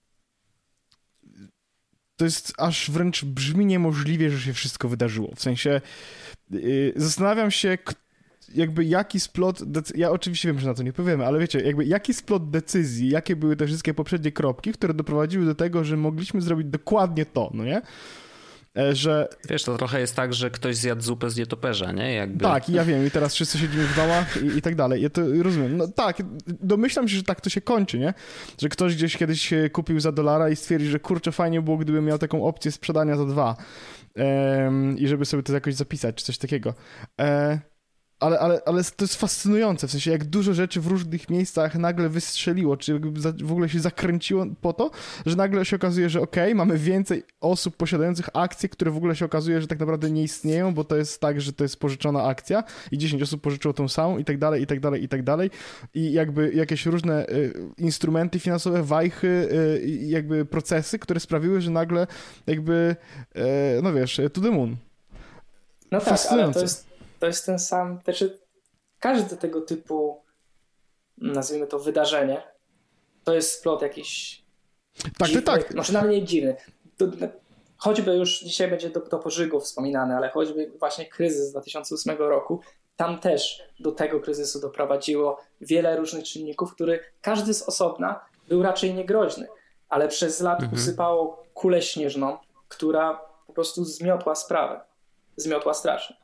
to jest aż wręcz brzmi niemożliwie, że się wszystko wydarzyło. W sensie yy, zastanawiam się, jakby jaki splot, decy- ja oczywiście wiem, że na to nie powiemy, ale wiecie, jakby jaki splot decyzji, jakie były te wszystkie poprzednie kropki, które doprowadziły do tego, że mogliśmy zrobić dokładnie to, no nie? Że... Wiesz, to trochę jest tak, że ktoś zjadł zupę z nietoperza, nie? Jakby... Tak, i ja wiem, i teraz wszyscy siedzimy w domach i, i tak dalej. Ja to rozumiem. No tak, domyślam się, że tak to się kończy, nie? Że ktoś gdzieś kiedyś kupił za dolara i stwierdzi, że kurczę, fajnie było, gdybym miał taką opcję sprzedania za dwa. Um, I żeby sobie to jakoś zapisać, czy coś takiego. E... Ale, ale, ale to jest fascynujące, w sensie jak dużo rzeczy w różnych miejscach nagle wystrzeliło, czy w ogóle się zakręciło po to, że nagle się okazuje, że okej, okay, mamy więcej osób posiadających akcje, które w ogóle się okazuje, że tak naprawdę nie istnieją, bo to jest tak, że to jest pożyczona akcja i dziesięć osób pożyczyło tą samą i tak dalej, i tak dalej, i tak dalej. I jakby jakieś różne y, instrumenty finansowe, wajchy, y, jakby procesy, które sprawiły, że nagle jakby, y, no wiesz, to the moon. No tak, ale to jest To jest ten sam, znaczy każde tego typu, nazwijmy to wydarzenie, to jest splot jakichś Tak, dziwny, tak, tak. Może nawet nie dziwny. To, choćby już dzisiaj będzie do, do pożygu wspominane, ale choćby właśnie kryzys z dwa tysiące ósmego roku, tam też do tego kryzysu doprowadziło wiele różnych czynników, który każdy z osobna był raczej niegroźny, ale przez lat mhm. usypało kulę śnieżną, która po prostu zmiotła sprawę. Zmiotła strasznie.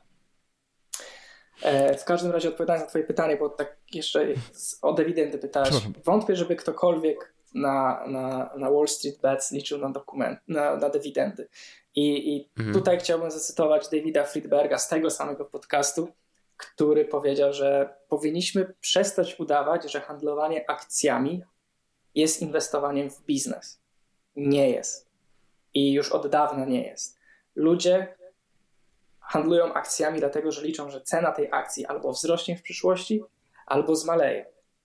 E, w każdym razie odpowiadając na twoje pytanie, bo tak jeszcze o dywidendy pytałeś. Wątpię, żeby ktokolwiek na, na, na Wall Street Bets liczył na, dokument, na, na dywidendy. I, i mhm. tutaj chciałbym zacytować Davida Friedberga z tego samego podcastu, który powiedział, że powinniśmy przestać udawać, że handlowanie akcjami jest inwestowaniem w biznes. Nie jest. I już od dawna nie jest. Ludzie handlują akcjami dlatego, że liczą, że cena tej akcji albo wzrośnie w przyszłości, albo zmaleje.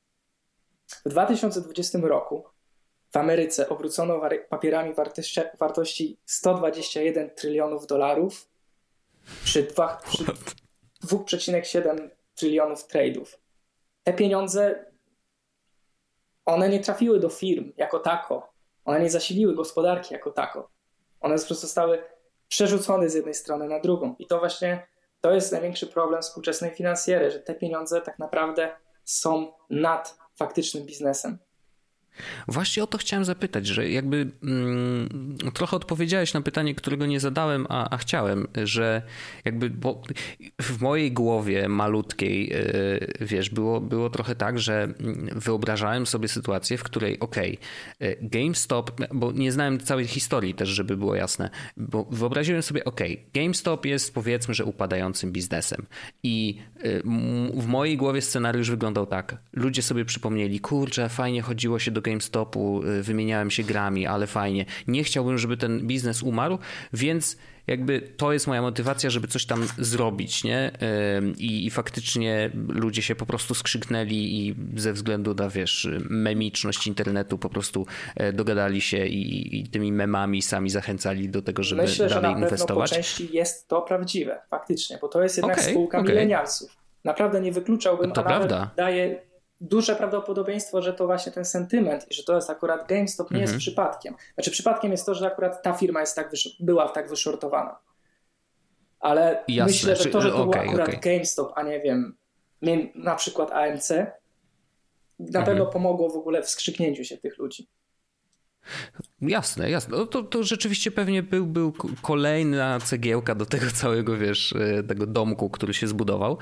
W dwa tysiące dwudziestym roku w Ameryce obrócono papierami wartości, wartości sto dwadzieścia jeden trylionów dolarów przy, dwa, przy dwa przecinek siedem trylionów trade'ów. Te pieniądze, one nie trafiły do firm jako tako. One nie zasiliły gospodarki jako tako. One po prostu zostały przerzucone z jednej strony na drugą. I to właśnie to jest największy problem współczesnej finansjery, że te pieniądze tak naprawdę są nad faktycznym biznesem. Właśnie o to chciałem zapytać, że jakby mm, trochę odpowiedziałeś na pytanie, którego nie zadałem, a, a chciałem, że jakby bo w mojej głowie malutkiej, yy, wiesz, było, było trochę tak, że wyobrażałem sobie sytuację, w której okej, okay, GameStop, bo nie znałem całej historii też, żeby było jasne, bo wyobraziłem sobie, okej, okay, GameStop jest powiedzmy, że upadającym biznesem i yy, w mojej głowie scenariusz wyglądał tak, ludzie sobie przypomnieli, kurczę, fajnie chodziło się do GameStopu, wymieniałem się grami, ale fajnie. Nie chciałbym, żeby ten biznes umarł, więc jakby to jest moja motywacja, żeby coś tam zrobić, nie? I, i faktycznie ludzie się po prostu skrzyknęli i ze względu na, wiesz, memiczność internetu po prostu dogadali się i, i tymi memami sami zachęcali do tego, żeby Myślę, dalej inwestować. Myślę, że na pewno po części jest to prawdziwe, faktycznie, bo to jest jednak okay, spółka okay. milenialsów. Naprawdę nie wykluczałbym, to a nawet prawda. daje duże prawdopodobieństwo, że to właśnie ten sentyment i że to jest akurat GameStop nie mhm. jest przypadkiem. Znaczy przypadkiem jest to, że akurat ta firma jest tak wysz- była tak wyshortowana. Ale Jasne. myślę, że to, że to okay, był akurat okay. GameStop, a nie wiem, na przykład A M C, na mhm. pewno pomogło w ogóle w skrzyknięciu się tych ludzi. Jasne, jasne. No to, to rzeczywiście pewnie był, był kolejna cegiełka do tego całego, wiesz, tego domku, który się zbudował.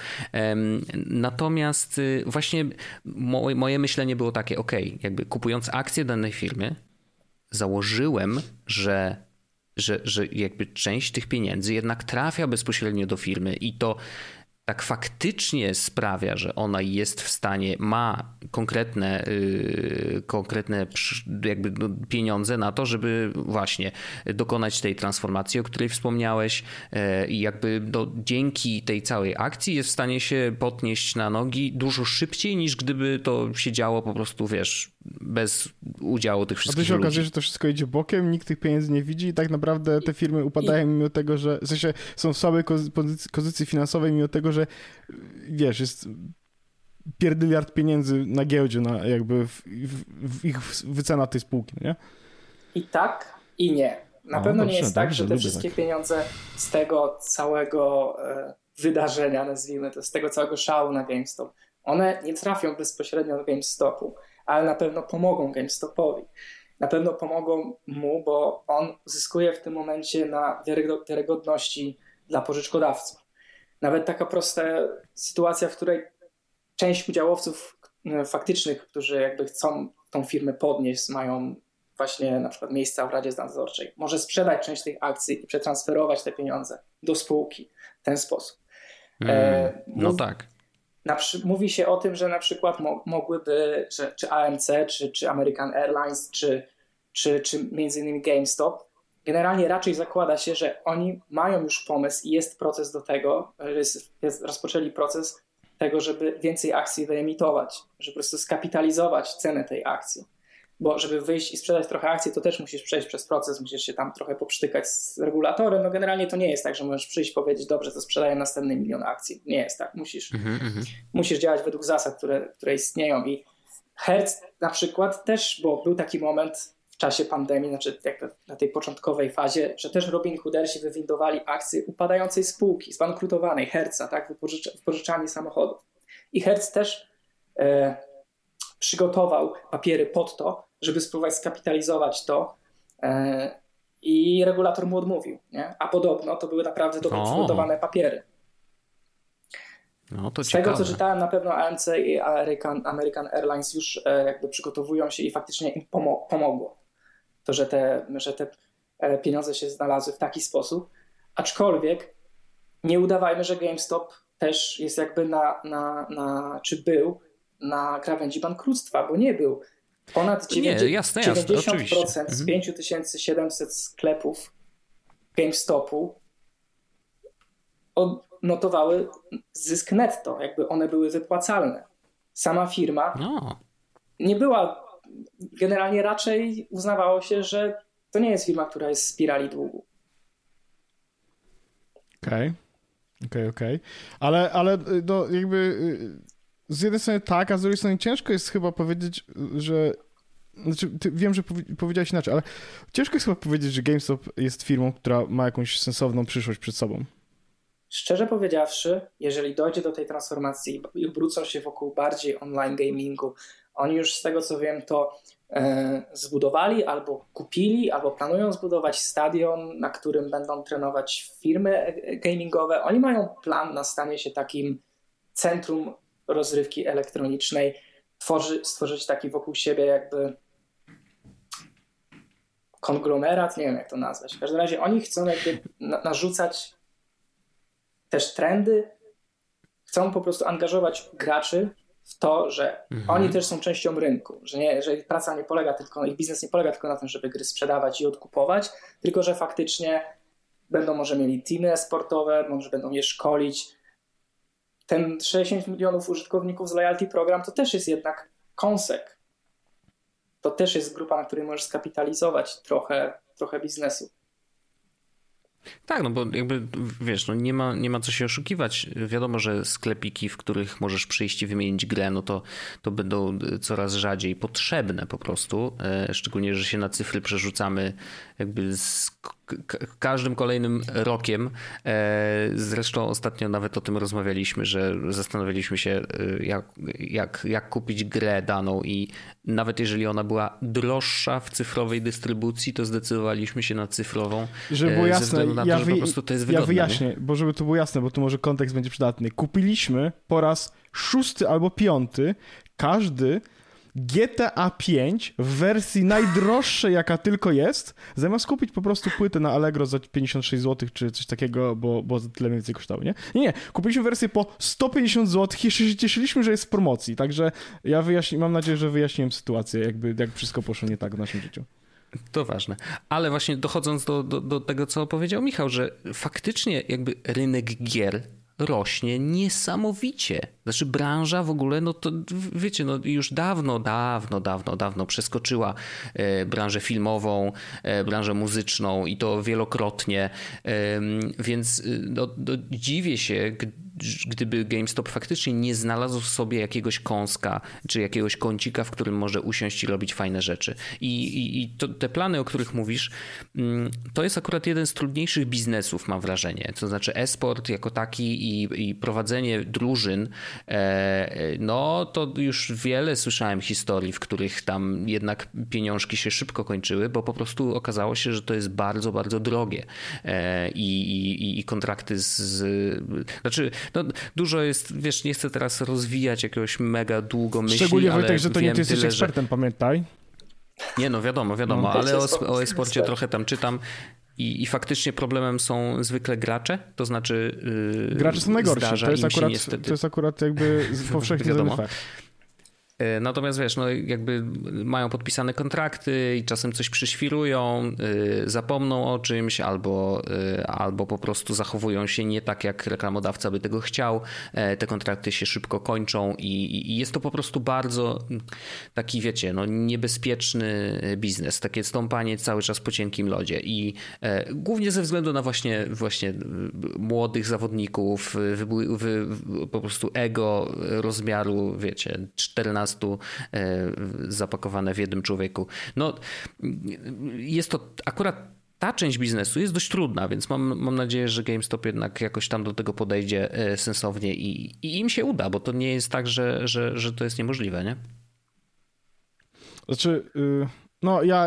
Natomiast właśnie moje, moje myślenie było takie, okej, okay, jakby kupując akcje danej firmy, założyłem, że, że, że jakby część tych pieniędzy jednak trafia bezpośrednio do firmy i to tak faktycznie sprawia, że ona jest w stanie, ma konkretne, yy, konkretne jakby pieniądze na to, żeby właśnie dokonać tej transformacji, o której wspomniałeś i yy, jakby no, dzięki tej całej akcji jest w stanie się podnieść na nogi dużo szybciej niż gdyby to się działo po prostu, wiesz, bez udziału tych wszystkich ludzi. A to się okazuje, że to wszystko idzie bokiem, nikt tych pieniędzy nie widzi i tak naprawdę te firmy upadają mimo tego, że w sensie są w słabej pozycji, pozycji finansowej mimo tego, że wiesz, jest pierdyliard pieniędzy na giełdzie, na jakby w, w, w ich wycena tej spółki, nie? I tak, i nie. Na o, pewno dobrze, nie jest tak, dobrze, że te wszystkie tak. pieniądze z tego całego e, wydarzenia, nazwijmy to, z tego całego szału na GameStop, one nie trafią bezpośrednio do GameStopu, ale na pewno pomogą GameStopowi. Na pewno pomogą mu, bo on zyskuje w tym momencie na wiarygodności dla pożyczkodawców. Nawet taka prosta sytuacja, w której część udziałowców faktycznych, którzy jakby chcą tą firmę podnieść, mają właśnie na przykład miejsca w Radzie Nadzorczej, może sprzedać część tych akcji i przetransferować te pieniądze do spółki w ten sposób. Mm, e, no mów, tak. Na, mówi się o tym, że na przykład mo, mogłyby, że, czy A M C, czy, czy American Airlines, czy, czy, czy między innymi GameStop, generalnie raczej zakłada się, że oni mają już pomysł i jest proces do tego, że jest, jest, rozpoczęli proces tego, żeby więcej akcji wyemitować, żeby po prostu skapitalizować cenę tej akcji. Bo żeby wyjść i sprzedać trochę akcji, to też musisz przejść przez proces, musisz się tam trochę poprztykać z regulatorem. No generalnie to nie jest tak, że możesz przyjść i powiedzieć, dobrze, to sprzedaję następny milion akcji. Nie jest tak. Musisz, mm-hmm. musisz działać według zasad, które, które istnieją. I Hertz na przykład też, bo był taki moment w czasie pandemii, znaczy jakby na tej początkowej fazie, że też Robin Hoodersi wywindowali akcje upadającej spółki, zbankrutowanej, Hertza, tak, wypożycz- wypożyczalni samochodów. I Hertz też e, przygotował papiery pod to, żeby spróbować skapitalizować to e, i regulator mu odmówił. Nie? A podobno to były naprawdę dobrze o. przygotowane papiery. No, to Z ciekawe. tego, co czytałem, na pewno A M C i American, American Airlines już e, jakby przygotowują się i faktycznie im pomo- pomogło. To, że te, że te pieniądze się znalazły w taki sposób. Aczkolwiek nie udawajmy, że GameStop też jest jakby na, na, na czy był na krawędzi bankructwa, bo nie był. Ponad dziewięćdziesiąt, nie, jasne, jasne, dziewięćdziesiąt procent oczywiście. z pięć tysięcy siedemset sklepów GameStopu odnotowały zysk netto, jakby one były wypłacalne. Sama firma no. nie była, generalnie raczej uznawało się, że to nie jest firma, która jest w spirali długu. Okej, okay. okej, okay, okej. Okay. Ale, ale no jakby z jednej strony tak, a z drugiej strony ciężko jest chyba powiedzieć, że znaczy ty, wiem, że powiedziałeś inaczej, ale ciężko jest chyba powiedzieć, że GameStop jest firmą, która ma jakąś sensowną przyszłość przed sobą. Szczerze powiedziawszy, jeżeli dojdzie do tej transformacji i obrócą się wokół bardziej online gamingu, oni już z tego co wiem to e, zbudowali albo kupili, albo planują zbudować stadion, na którym będą trenować firmy gamingowe. Oni mają plan na stanie się takim centrum rozrywki elektronicznej, tworzy, stworzyć taki wokół siebie jakby konglomerat, nie wiem jak to nazwać. W każdym razie oni chcą jakby na, narzucać też trendy, chcą po prostu angażować graczy w to, że mhm. oni też są częścią rynku, że, nie, że ich praca nie polega tylko, ich biznes nie polega tylko na tym, żeby gry sprzedawać i odkupować, tylko że faktycznie będą może mieli teamy sportowe, może będą je szkolić. Ten sześćdziesiąt milionów użytkowników z Loyalty Program to też jest jednak kąsek. To też jest grupa, na której możesz skapitalizować trochę, trochę biznesu. Tak, no bo jakby wiesz, no nie ma, nie ma co się oszukiwać. Wiadomo, że sklepiki, w których możesz przyjść i wymienić grę, no to, to będą coraz rzadziej potrzebne po prostu. Szczególnie, że się na cyfry przerzucamy jakby z każdym kolejnym rokiem. Zresztą ostatnio nawet o tym rozmawialiśmy, że zastanawialiśmy się jak, jak, jak kupić grę daną i nawet jeżeli ona była droższa w cyfrowej dystrybucji, to zdecydowaliśmy się na cyfrową. Żeby było jasne, na to, ja, że wy, po prostu to jest wygodne, ja wyjaśnię, nie? Bo żeby to było jasne, bo tu może kontekst będzie przydatny. Kupiliśmy po raz szósty albo piąty każdy G T A pięć w wersji najdroższej, jaka tylko jest, zamiast kupić po prostu płytę na Allegro za pięćdziesiąt sześć złotych czy coś takiego, bo, bo tyle mniej więcej kosztowało, nie? Nie, nie. Kupiliśmy wersję po sto pięćdziesiąt złotych i jeszcze się cieszyliśmy, że jest w promocji, także ja wyjaśni, mam nadzieję, że wyjaśniłem sytuację, jakby jak wszystko poszło nie tak w naszym życiu. To ważne. Ale właśnie dochodząc do, do, do tego, co powiedział Michał, że faktycznie jakby rynek gier rośnie niesamowicie. Znaczy branża w ogóle, no to wiecie, no już dawno, dawno, dawno, dawno przeskoczyła e, branżę filmową, e, branżę muzyczną i to wielokrotnie, e, więc no, no, dziwię się, gdyby GameStop faktycznie nie znalazł sobie jakiegoś kąska, czy jakiegoś kącika, w którym może usiąść i robić fajne rzeczy. I, i, i to, te plany, o których mówisz, to jest akurat jeden z trudniejszych biznesów, mam wrażenie. To znaczy e-sport jako taki i, i prowadzenie drużyn, no to już wiele słyszałem historii, w których tam jednak pieniążki się szybko kończyły, bo po prostu okazało się, że to jest bardzo, bardzo drogie. I, i, i kontrakty z... Znaczy, no, dużo jest, wiesz, nie chcę teraz rozwijać jakiegoś mega długo myśli, szczególnie ale Wojtek, że to nie ty jesteś tyle, ekspertem, że... pamiętaj. Nie, no wiadomo, wiadomo, no, ale o, o e-sporcie trochę tam czytam i, i faktycznie problemem są zwykle gracze, to znaczy yy, gracze są najgorsi, to jest, akurat, niestety... to jest akurat jakby powszechnie znany fakt. Natomiast wiesz, no jakby mają podpisane kontrakty i czasem coś przyświrują, yy, zapomną o czymś albo, yy, albo po prostu zachowują się nie tak, jak reklamodawca by tego chciał. Yy, te kontrakty się szybko kończą i, i jest to po prostu bardzo taki, wiecie, no niebezpieczny biznes, takie stąpanie cały czas po cienkim lodzie i yy, głównie ze względu na właśnie, właśnie młodych zawodników, wy, wy, wy, po prostu ego rozmiaru, wiecie, czternastu dwunastu zapakowane w jednym człowieku. No jest to akurat ta część biznesu jest dość trudna, więc mam, mam nadzieję, że GameStop jednak jakoś tam do tego podejdzie sensownie i, i im się uda, bo to nie jest tak, że, że, że to jest niemożliwe, nie? Znaczy, yy, no ja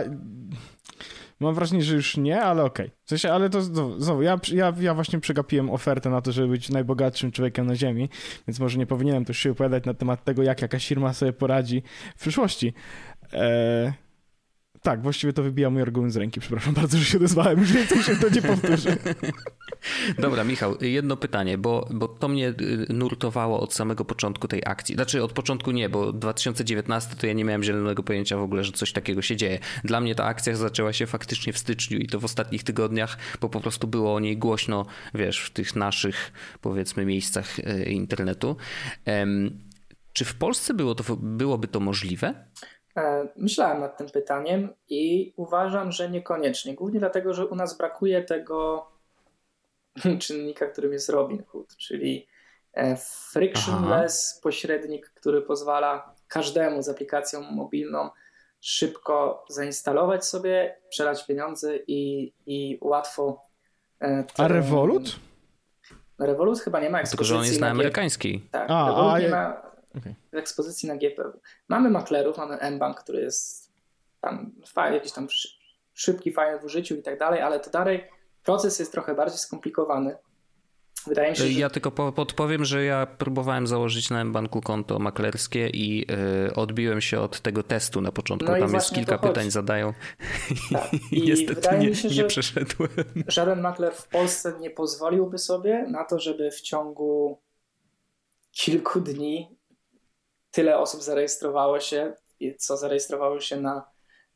mam wrażenie, że już nie, ale okej. Okay. W sensie, ale to znowu, ja, ja, ja właśnie przegapiłem ofertę na to, żeby być najbogatszym człowiekiem na ziemi, więc może nie powinienem też się opowiadać na temat tego, jak jakaś firma sobie poradzi w przyszłości. Eee, tak, właściwie to wybija mój argument z ręki. Przepraszam bardzo, że się odezwałem, już więcej się to nie powtórzy. Dobra, Michał, jedno pytanie, bo, bo to mnie nurtowało od samego początku tej akcji. Znaczy od początku nie, bo dwa tysiące dziewiętnasty to ja nie miałem zielonego pojęcia w ogóle, że coś takiego się dzieje. Dla mnie ta akcja zaczęła się faktycznie w styczniu i to w ostatnich tygodniach, bo po prostu było o niej głośno, wiesz, w tych naszych, powiedzmy, miejscach internetu. Um, czy w Polsce było to, byłoby to możliwe? Myślałem nad tym pytaniem i uważam, że niekoniecznie. Głównie dlatego, że u nas brakuje tego czynnika, którym jest Robinhood, czyli frictionless Aha. pośrednik, który pozwala każdemu z aplikacją mobilną szybko zainstalować sobie, przelać pieniądze i, i łatwo... Ten... A Revolut? Revolut chyba nie ma ekspozycji. Tylko, że on jest na, na amerykański. Tak, a, Revolut a, nie ja... ma okay. ekspozycji na G P W. Mamy maklerów, mamy mBank, który jest tam fajny, jakiś tam szybki, fajny w użyciu i tak dalej, ale to dalej proces jest trochę bardziej skomplikowany. Wydaje mi się, że... Ja tylko podpowiem, że ja próbowałem założyć na mBanku konto maklerskie i yy, odbiłem się od tego testu na początku. No tam jest kilka pytań zadają tak. i, I niestety nie, się, nie przeszedłem. Żaden makler w Polsce nie pozwoliłby sobie na to, żeby w ciągu kilku dni tyle osób zarejestrowało się, co zarejestrowało się na,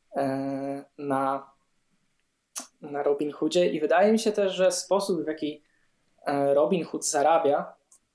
na, na Robinhoodzie i wydaje mi się też, że sposób, w jaki Robinhood zarabia,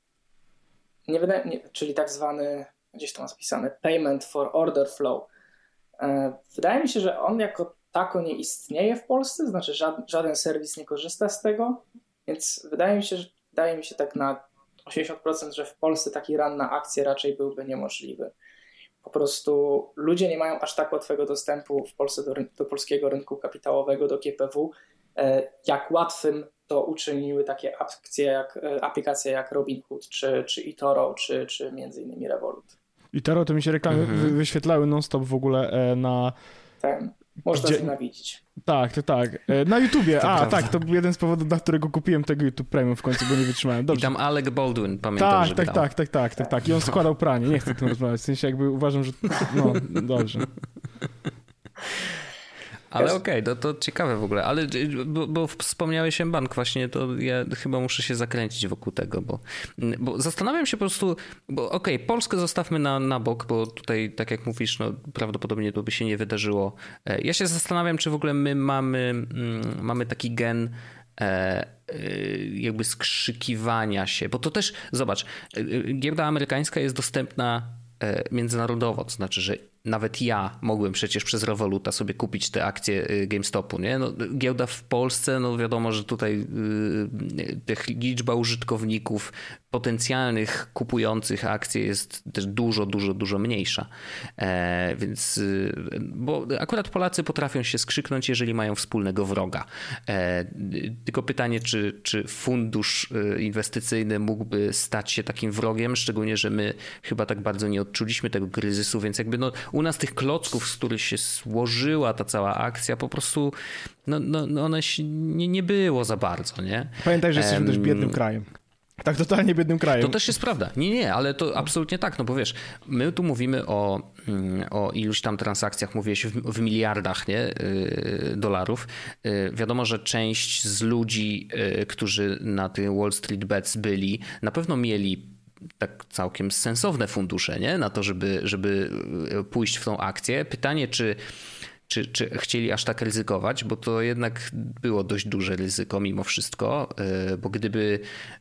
nie wydaje, nie, czyli tak zwany, gdzieś to ma zapisane, payment for order flow. Wydaje mi się, że on jako tako nie istnieje w Polsce, znaczy żaden, żaden serwis nie korzysta z tego, więc wydaje mi się, że wydaje mi się tak na osiemdziesiąt procent, że w Polsce taki run na akcję raczej byłby niemożliwy. Po prostu ludzie nie mają aż tak łatwego dostępu w Polsce do, do polskiego rynku kapitałowego, do G P W, jak łatwym to uczyniły takie akcje jak, aplikacje jak Robinhood, czy, czy eToro, czy, czy między innymi Revolut. eToro to mi się reklamy mhm. wyświetlały non-stop w ogóle na... Ten, można gdzie... znienawidzić. Tak, to tak. Na YouTubie. To A, prawda. Tak, to był jeden z powodów, dla którego kupiłem tego YouTube Premium w końcu, bo nie wytrzymałem. Dobrze. I tam Alec Baldwin, pamiętam, tak, że tak, tak, tak, tak, tak, tak. I on składał pranie. Nie chcę o tym rozmawiać. W sensie jakby uważam, że... No, dobrze. Ale okej, okay, to, to ciekawe w ogóle, ale bo, bo wspomniałeś mBank właśnie, to ja chyba muszę się zakręcić wokół tego, bo, bo zastanawiam się po prostu, bo okej, okay, Polskę zostawmy na, na bok, bo tutaj tak jak mówisz, no prawdopodobnie to by się nie wydarzyło. Ja się zastanawiam, czy w ogóle my mamy, mamy taki gen jakby skrzykiwania się, bo to też, zobacz, giełda amerykańska jest dostępna międzynarodowo, to znaczy, że nawet ja mogłem przecież przez Revoluta sobie kupić te akcje GameStopu, nie? No, giełda w Polsce, no wiadomo, że tutaj yy, liczba użytkowników potencjalnych kupujących akcje jest też dużo, dużo, dużo mniejsza. E, więc, yy, bo akurat Polacy potrafią się skrzyknąć, jeżeli mają wspólnego wroga. E, tylko pytanie, czy, czy fundusz inwestycyjny mógłby stać się takim wrogiem, szczególnie, że my chyba tak bardzo nie odczuliśmy tego kryzysu, więc jakby no u nas tych klocków, z których się złożyła ta cała akcja, po prostu no, no, no one się nie, nie było za bardzo, nie? Pamiętaj, że jesteśmy um, też biednym krajem. Tak totalnie biednym krajem. To też jest prawda. Nie, nie, ale to absolutnie tak, no bo wiesz, my tu mówimy o, o iluś tam transakcjach, mówiłeś w, w miliardach, nie, dolarów. Wiadomo, że część z ludzi, którzy na tym Wall Street Bets byli, na pewno mieli tak całkiem sensowne fundusze, nie? Na to, żeby, żeby pójść w tą akcję. Pytanie, czy, czy, czy chcieli aż tak ryzykować, bo to jednak było dość duże ryzyko mimo wszystko, bo gdyby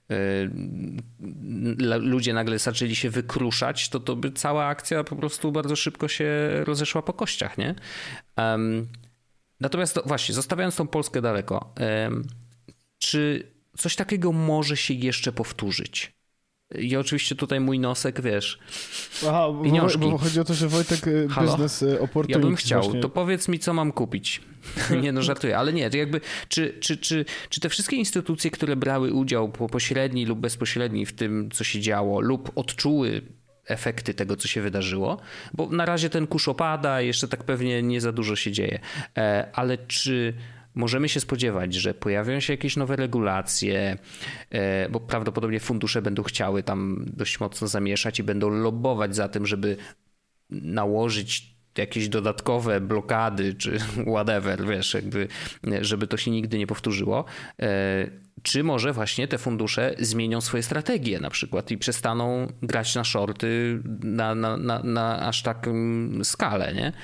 ludzie nagle zaczęli się wykruszać, to, to by cała akcja po prostu bardzo szybko się rozeszła po kościach, nie? Um, natomiast to, właśnie, zostawiając tą Polskę daleko, um, czy coś takiego może się jeszcze powtórzyć? I oczywiście tutaj mój nosek, wiesz, Aha, pieniążki. Bo, bo chodzi o to, że Wojtek Halo? biznes opportunity. Ja bym chciał, właśnie. to powiedz mi, co mam kupić. Nie no, żartuję, ale nie, to jakby, czy, czy, czy, czy te wszystkie instytucje, które brały udział pośredni lub bezpośredni w tym, co się działo, lub odczuły efekty tego, co się wydarzyło, bo na razie ten kurz opada, jeszcze tak pewnie nie za dużo się dzieje, ale czy możemy się spodziewać, że pojawią się jakieś nowe regulacje, bo prawdopodobnie fundusze będą chciały tam dość mocno zamieszać i będą lobbować za tym, żeby nałożyć jakieś dodatkowe blokady czy whatever, wiesz, jakby, żeby to się nigdy nie powtórzyło. Czy może właśnie te fundusze zmienią swoje strategie na przykład i przestaną grać na shorty na, na, na, na aż taką skalę, nie?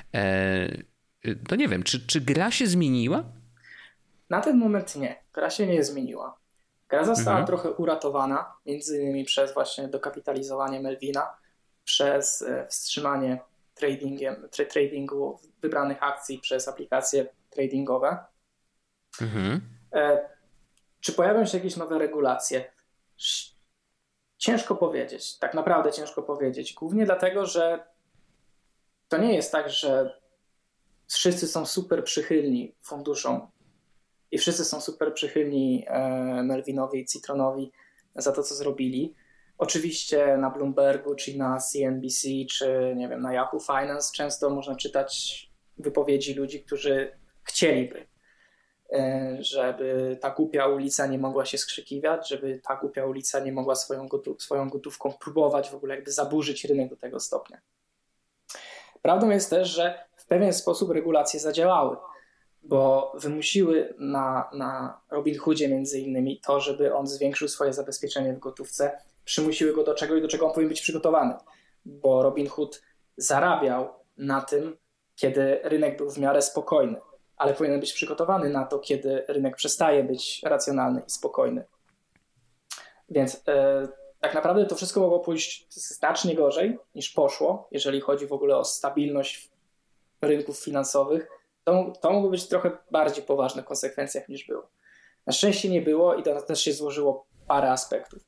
To nie wiem, czy, czy gra się zmieniła? Na ten moment nie. Gra się nie zmieniła. Gra została mhm. trochę uratowana, między innymi przez właśnie dokapitalizowanie Melvina, przez wstrzymanie tradingiem, tra- tradingu wybranych akcji przez aplikacje tradingowe. Mhm. E, czy pojawią się jakieś nowe regulacje? Ciężko powiedzieć. Tak naprawdę ciężko powiedzieć. Głównie dlatego, że to nie jest tak, że wszyscy są super przychylni funduszom i wszyscy są super przychylni e, Melvinowi i Citronowi za to, co zrobili. Oczywiście na Bloombergu, czy na C N B C, czy nie wiem, na Yahoo Finance często można czytać wypowiedzi ludzi, którzy chcieliby, żeby ta głupia ulica nie mogła się skrzykiwać, żeby ta głupia ulica nie mogła swoją, gotów, swoją gotówką próbować w ogóle jakby zaburzyć rynek do tego stopnia. Prawdą jest też, że w pewien sposób regulacje zadziałały, bo wymusiły na, na Robinhoodzie między innymi to, żeby on zwiększył swoje zabezpieczenie w gotówce, przymusiły go do czego i do czego on powinien być przygotowany, bo Robinhood zarabiał na tym, kiedy rynek był w miarę spokojny, ale powinien być przygotowany na to, kiedy rynek przestaje być racjonalny i spokojny. Więc e, tak naprawdę to wszystko mogło pójść znacznie gorzej niż poszło, jeżeli chodzi w ogóle o stabilność rynków finansowych. To, to mogło być trochę bardziej poważne w konsekwencjach niż było. Na szczęście nie było i to też się złożyło parę aspektów.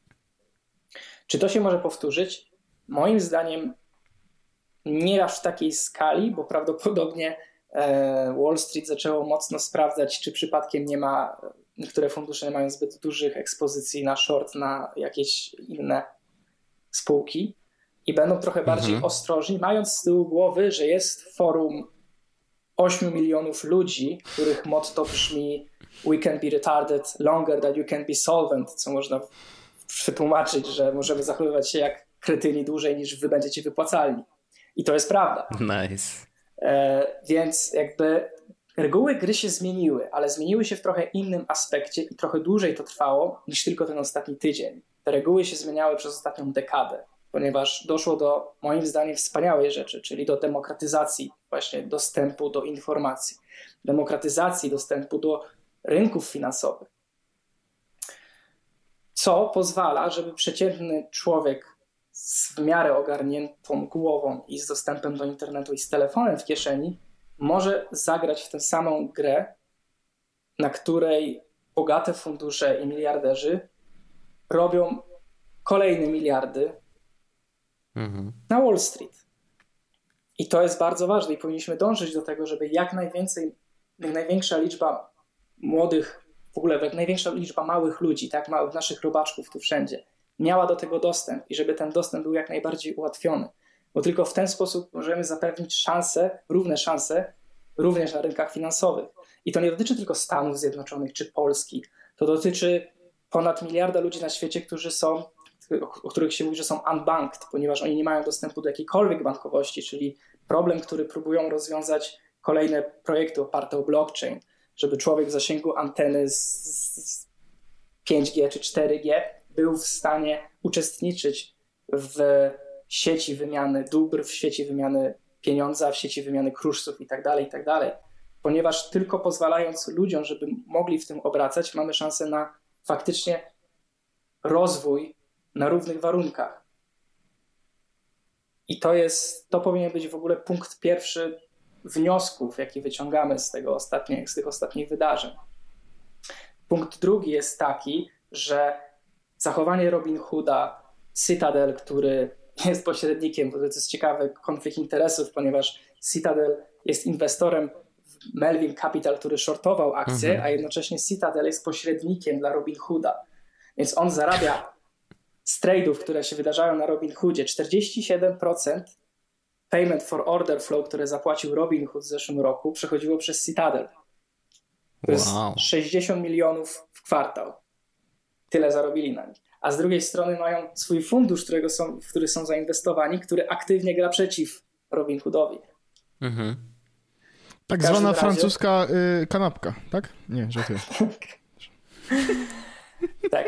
Czy to się może powtórzyć? Moim zdaniem nie aż w takiej skali, bo prawdopodobnie Wall Street zaczęło mocno sprawdzać, czy przypadkiem nie ma, niektóre fundusze nie mają zbyt dużych ekspozycji na short, na jakieś inne spółki i będą trochę bardziej mhm. ostrożni, mając z tyłu głowy, że jest forum ośmiu milionów ludzi, których motto brzmi "We can be retarded longer than you can be solvent", co można przetłumaczyć, że możemy zachowywać się jak kretyni dłużej niż wy będziecie wypłacalni. I to jest prawda. Nice. E, więc jakby reguły gry się zmieniły, ale zmieniły się w trochę innym aspekcie i trochę dłużej to trwało niż tylko ten ostatni tydzień. Te reguły się zmieniały przez ostatnią dekadę, ponieważ doszło do, moim zdaniem, wspaniałej rzeczy, czyli do demokratyzacji właśnie dostępu do informacji, demokratyzacji dostępu do rynków finansowych, co pozwala, żeby przeciętny człowiek z w miarę ogarniętą głową i z dostępem do internetu i z telefonem w kieszeni może zagrać w tę samą grę, na której bogate fundusze i miliarderzy robią kolejne miliardy mhm. na Wall Street. I to jest bardzo ważne i powinniśmy dążyć do tego, żeby jak najwięcej, jak największa liczba młodych, w ogóle jak największa liczba małych ludzi, tak, małych naszych robaczków tu wszędzie, miała do tego dostęp i żeby ten dostęp był jak najbardziej ułatwiony. Bo tylko w ten sposób możemy zapewnić szanse, równe szanse również na rynkach finansowych. I to nie dotyczy tylko Stanów Zjednoczonych czy Polski. To dotyczy ponad miliarda ludzi na świecie, którzy są, o których się mówi, że są unbanked, ponieważ oni nie mają dostępu do jakiejkolwiek bankowości, czyli problem, który próbują rozwiązać kolejne projekty oparte o blockchain, żeby człowiek w zasięgu anteny z, z pięć G czy cztery G był w stanie uczestniczyć w sieci wymiany dóbr, w sieci wymiany pieniądza, w sieci wymiany kruszców i tak dalej, i tak dalej. Ponieważ tylko pozwalając ludziom, żeby mogli w tym obracać, mamy szansę na faktycznie rozwój na równych warunkach. I to jest, to powinien być w ogóle punkt pierwszy wniosków, jaki wyciągamy z tego ostatnich, z tych ostatnich wydarzeń. Punkt drugi jest taki, że zachowanie Robinhooda, Citadel, który jest pośrednikiem, bo to jest ciekawy konflikt interesów, ponieważ Citadel jest inwestorem w Melvin Capital, który shortował akcje, mhm. a jednocześnie Citadel jest pośrednikiem dla Robinhooda. Więc on zarabia z trade'ów, które się wydarzają na Robinhoodzie, czterdzieści siedem procent payment for order flow, które zapłacił Robinhood w zeszłym roku, przechodziło przez Citadel. To jest wow. sześćdziesiąt milionów w kwartał. Tyle zarobili na nich. A z drugiej strony mają swój fundusz, którego są, w który są zainwestowani, który aktywnie gra przeciw Robinhoodowi. Mhm. Tak zwana razie... francuska y, kanapka, tak? Nie, żartuję. Tak.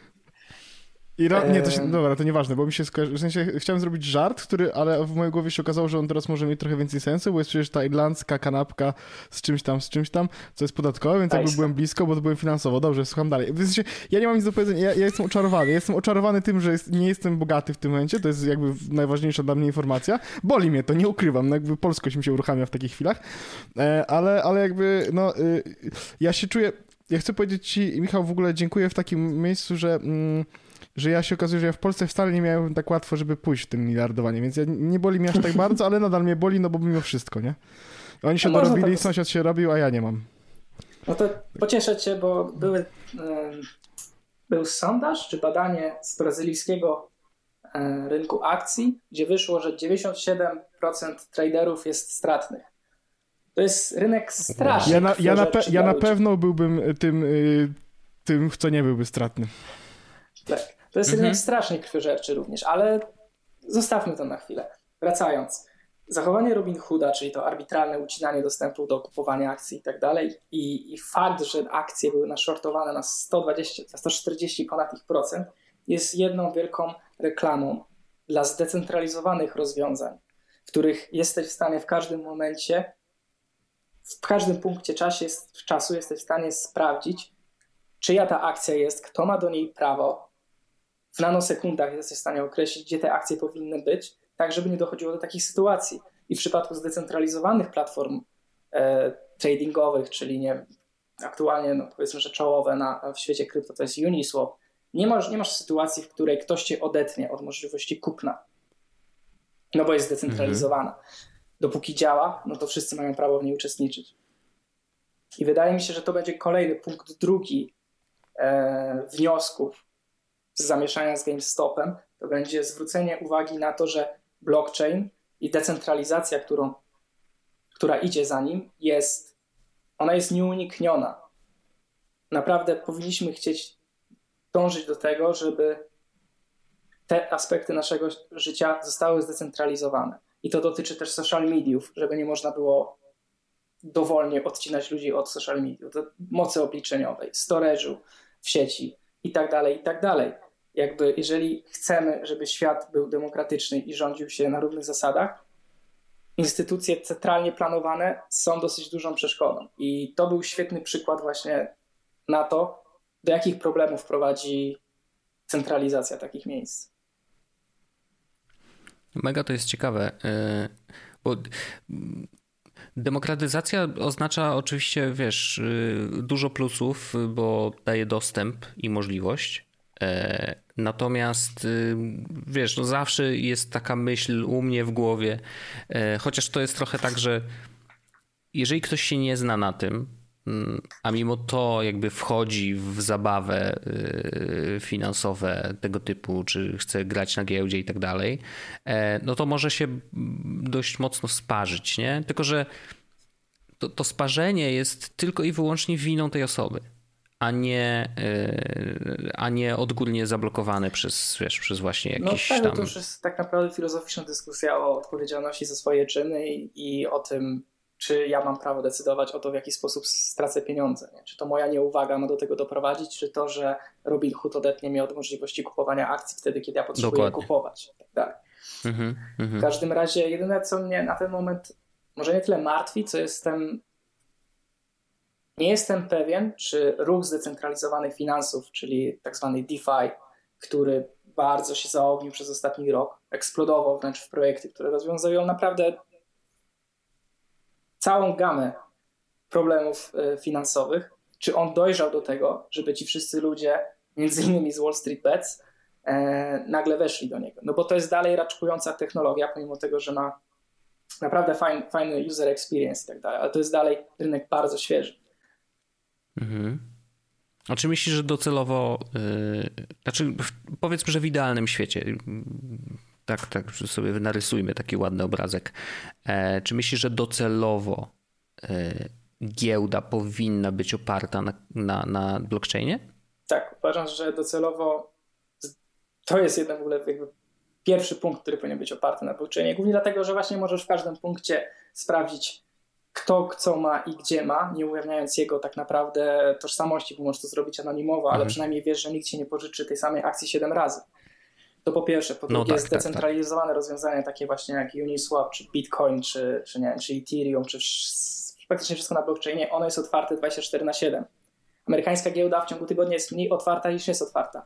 I ra- nie, to się, dobra, to nieważne, bo mi się skojarzy, w sensie chciałem zrobić żart, który, ale w mojej głowie się okazało, że on teraz może mieć trochę więcej sensu, bo jest przecież ta irlandzka kanapka z czymś tam, z czymś tam, co jest podatkowe, więc jakby byłem blisko, bo to byłem finansowo. Dobrze, słucham dalej. W sensie, ja nie mam nic do powiedzenia, ja, ja jestem oczarowany. Ja jestem oczarowany tym, że jest, nie jestem bogaty w tym momencie, to jest jakby najważniejsza dla mnie informacja. Boli mnie to, nie ukrywam, no jakby polskość mi się uruchamia w takich chwilach, e, ale, ale jakby, no, y, ja się czuję, ja chcę powiedzieć ci, Michał, w ogóle dziękuję w takim miejscu, że... Mm, że ja się okazuje, że ja w Polsce wcale nie miałem tak łatwo, żeby pójść w tym miliardowanie, więc ja, nie boli mnie aż tak bardzo, ale nadal mnie boli, no bo mimo wszystko, nie? Oni się dorobili, tak... sąsiad się robił, a ja nie mam. No to pocieszę cię, bo były, był sondaż czy badanie z brazylijskiego rynku akcji, gdzie wyszło, że dziewięćdziesiąt siedem procent traderów jest stratnych. To jest rynek straszny. Ja na, ja na, pe- ja na pewno byłbym tym, tym, co nie byłby stratny. Tak. To jest mhm. rynek strasznie krwiożerczy również, ale zostawmy to na chwilę. Wracając. Zachowanie Robinhooda, czyli to arbitralne ucinanie dostępu do kupowania akcji i tak dalej i fakt, że akcje były nashortowane na sto dwadzieścia, na sto czterdzieści ponad ich procent, jest jedną wielką reklamą dla zdecentralizowanych rozwiązań, w których jesteś w stanie w każdym momencie, w każdym punkcie czasie, czasu jesteś w stanie sprawdzić, czyja ta akcja jest, kto ma do niej prawo. W nanosekundach jesteś w stanie określić, gdzie te akcje powinny być, tak żeby nie dochodziło do takich sytuacji. I w przypadku zdecentralizowanych platform e, tradingowych, czyli nie, aktualnie no powiedzmy, że czołowe na, w świecie krypto to jest Uniswap, nie masz, nie masz sytuacji, w której ktoś cię odetnie od możliwości kupna, no bo jest zdecentralizowana. Mhm. Dopóki działa, no to wszyscy mają prawo w niej uczestniczyć. I wydaje mi się, że to będzie kolejny punkt drugi e, wniosków z zamieszania z GameStopem, to będzie zwrócenie uwagi na to, że blockchain i decentralizacja, którą, która idzie za nim, jest, ona jest nieunikniona. Naprawdę powinniśmy chcieć dążyć do tego, żeby te aspekty naszego życia zostały zdecentralizowane. I to dotyczy też social mediów, żeby nie można było dowolnie odcinać ludzi od social mediów, do mocy obliczeniowej, storage'u w sieci i tak dalej, i tak dalej. Jakby jeżeli chcemy, żeby świat był demokratyczny i rządził się na równych zasadach, instytucje centralnie planowane są dosyć dużą przeszkodą. I to był świetny przykład właśnie na to, do jakich problemów prowadzi centralizacja takich miejsc. Mega to jest ciekawe, bo demokratyzacja oznacza oczywiście, wiesz, dużo plusów, bo daje dostęp i możliwość. Natomiast wiesz, no zawsze jest taka myśl u mnie w głowie, chociaż to jest trochę tak, że jeżeli ktoś się nie zna na tym, a mimo to jakby wchodzi w zabawę finansowe tego typu, czy chce grać na giełdzie i tak dalej, no to może się dość mocno sparzyć, nie? Tylko że to, to sparzenie jest tylko i wyłącznie winą tej osoby, a nie, a nie odgórnie zablokowane przez, wiesz, przez właśnie jakiś no, tak, tam... No to już jest tak naprawdę filozoficzna dyskusja o odpowiedzialności za swoje czyny i, i o tym, czy ja mam prawo decydować o to, w jaki sposób stracę pieniądze. Nie? Czy to moja nieuwaga ma do tego doprowadzić, czy to, że Robinhood odetnie mnie od możliwości kupowania akcji wtedy, kiedy ja potrzebuję Dokładnie. kupować. Tak dalej. Mm-hmm, mm-hmm. W każdym razie jedyne, co mnie na ten moment może nie tyle martwi, co jestem... Nie jestem pewien, czy ruch zdecentralizowanych finansów, czyli tak zwany DeFi, który bardzo się zaognił przez ostatni rok, eksplodował wręcz w projekty, które rozwiązują naprawdę całą gamę problemów finansowych, czy on dojrzał do tego, żeby ci wszyscy ludzie między innymi z Wall Street Bets, e, nagle weszli do niego. No bo to jest dalej raczkująca technologia, pomimo tego, że ma naprawdę fajny, fajny user experience i tak dalej, ale to jest dalej rynek bardzo świeży. Mhm. A czy myślisz, że docelowo, yy, znaczy w, powiedzmy, że w idealnym świecie, yy, tak, tak sobie narysujmy taki ładny obrazek, e, czy myślisz, że docelowo yy, giełda powinna być oparta na, na, na blockchainie? Tak, uważam, że docelowo to jest jeden w ogóle jakby pierwszy punkt, który powinien być oparty na blockchainie, głównie dlatego, że właśnie możesz w każdym punkcie sprawdzić, kto co ma i gdzie ma, nie ujawniając jego tak naprawdę tożsamości, bo możesz to zrobić anonimowo, ale mhm. przynajmniej wiesz, że nikt ci nie pożyczy tej samej akcji siedem razy. To po pierwsze. Po drugie, no tak, zdecentralizowane tak, tak. rozwiązania takie właśnie jak Uniswap, czy Bitcoin, czy, czy, nie wiem, czy Ethereum, czy praktycznie wszystko na blockchainie, ono jest otwarte dwadzieścia cztery na siedem. Amerykańska giełda w ciągu tygodnia jest mniej otwarta niż jest otwarta.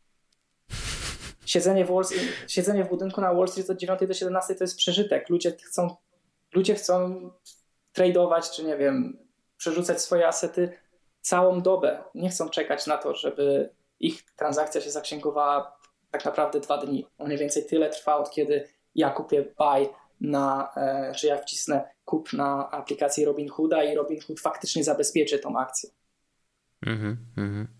Siedzenie w, Wall, siedzenie w budynku na Wall Street od dziewiątej do siedemnastej to jest przeżytek. Ludzie chcą, ludzie chcą tradeować, czy nie wiem, przerzucać swoje asety całą dobę. Nie chcą czekać na to, żeby ich transakcja się zaksięgowała tak naprawdę dwa dni. Mniej więcej tyle trwa, od kiedy ja kupię buy na, e, czy ja wcisnę kup na aplikacji Robinhooda i Robinhood faktycznie zabezpieczy tą akcję. Mhm, mhm.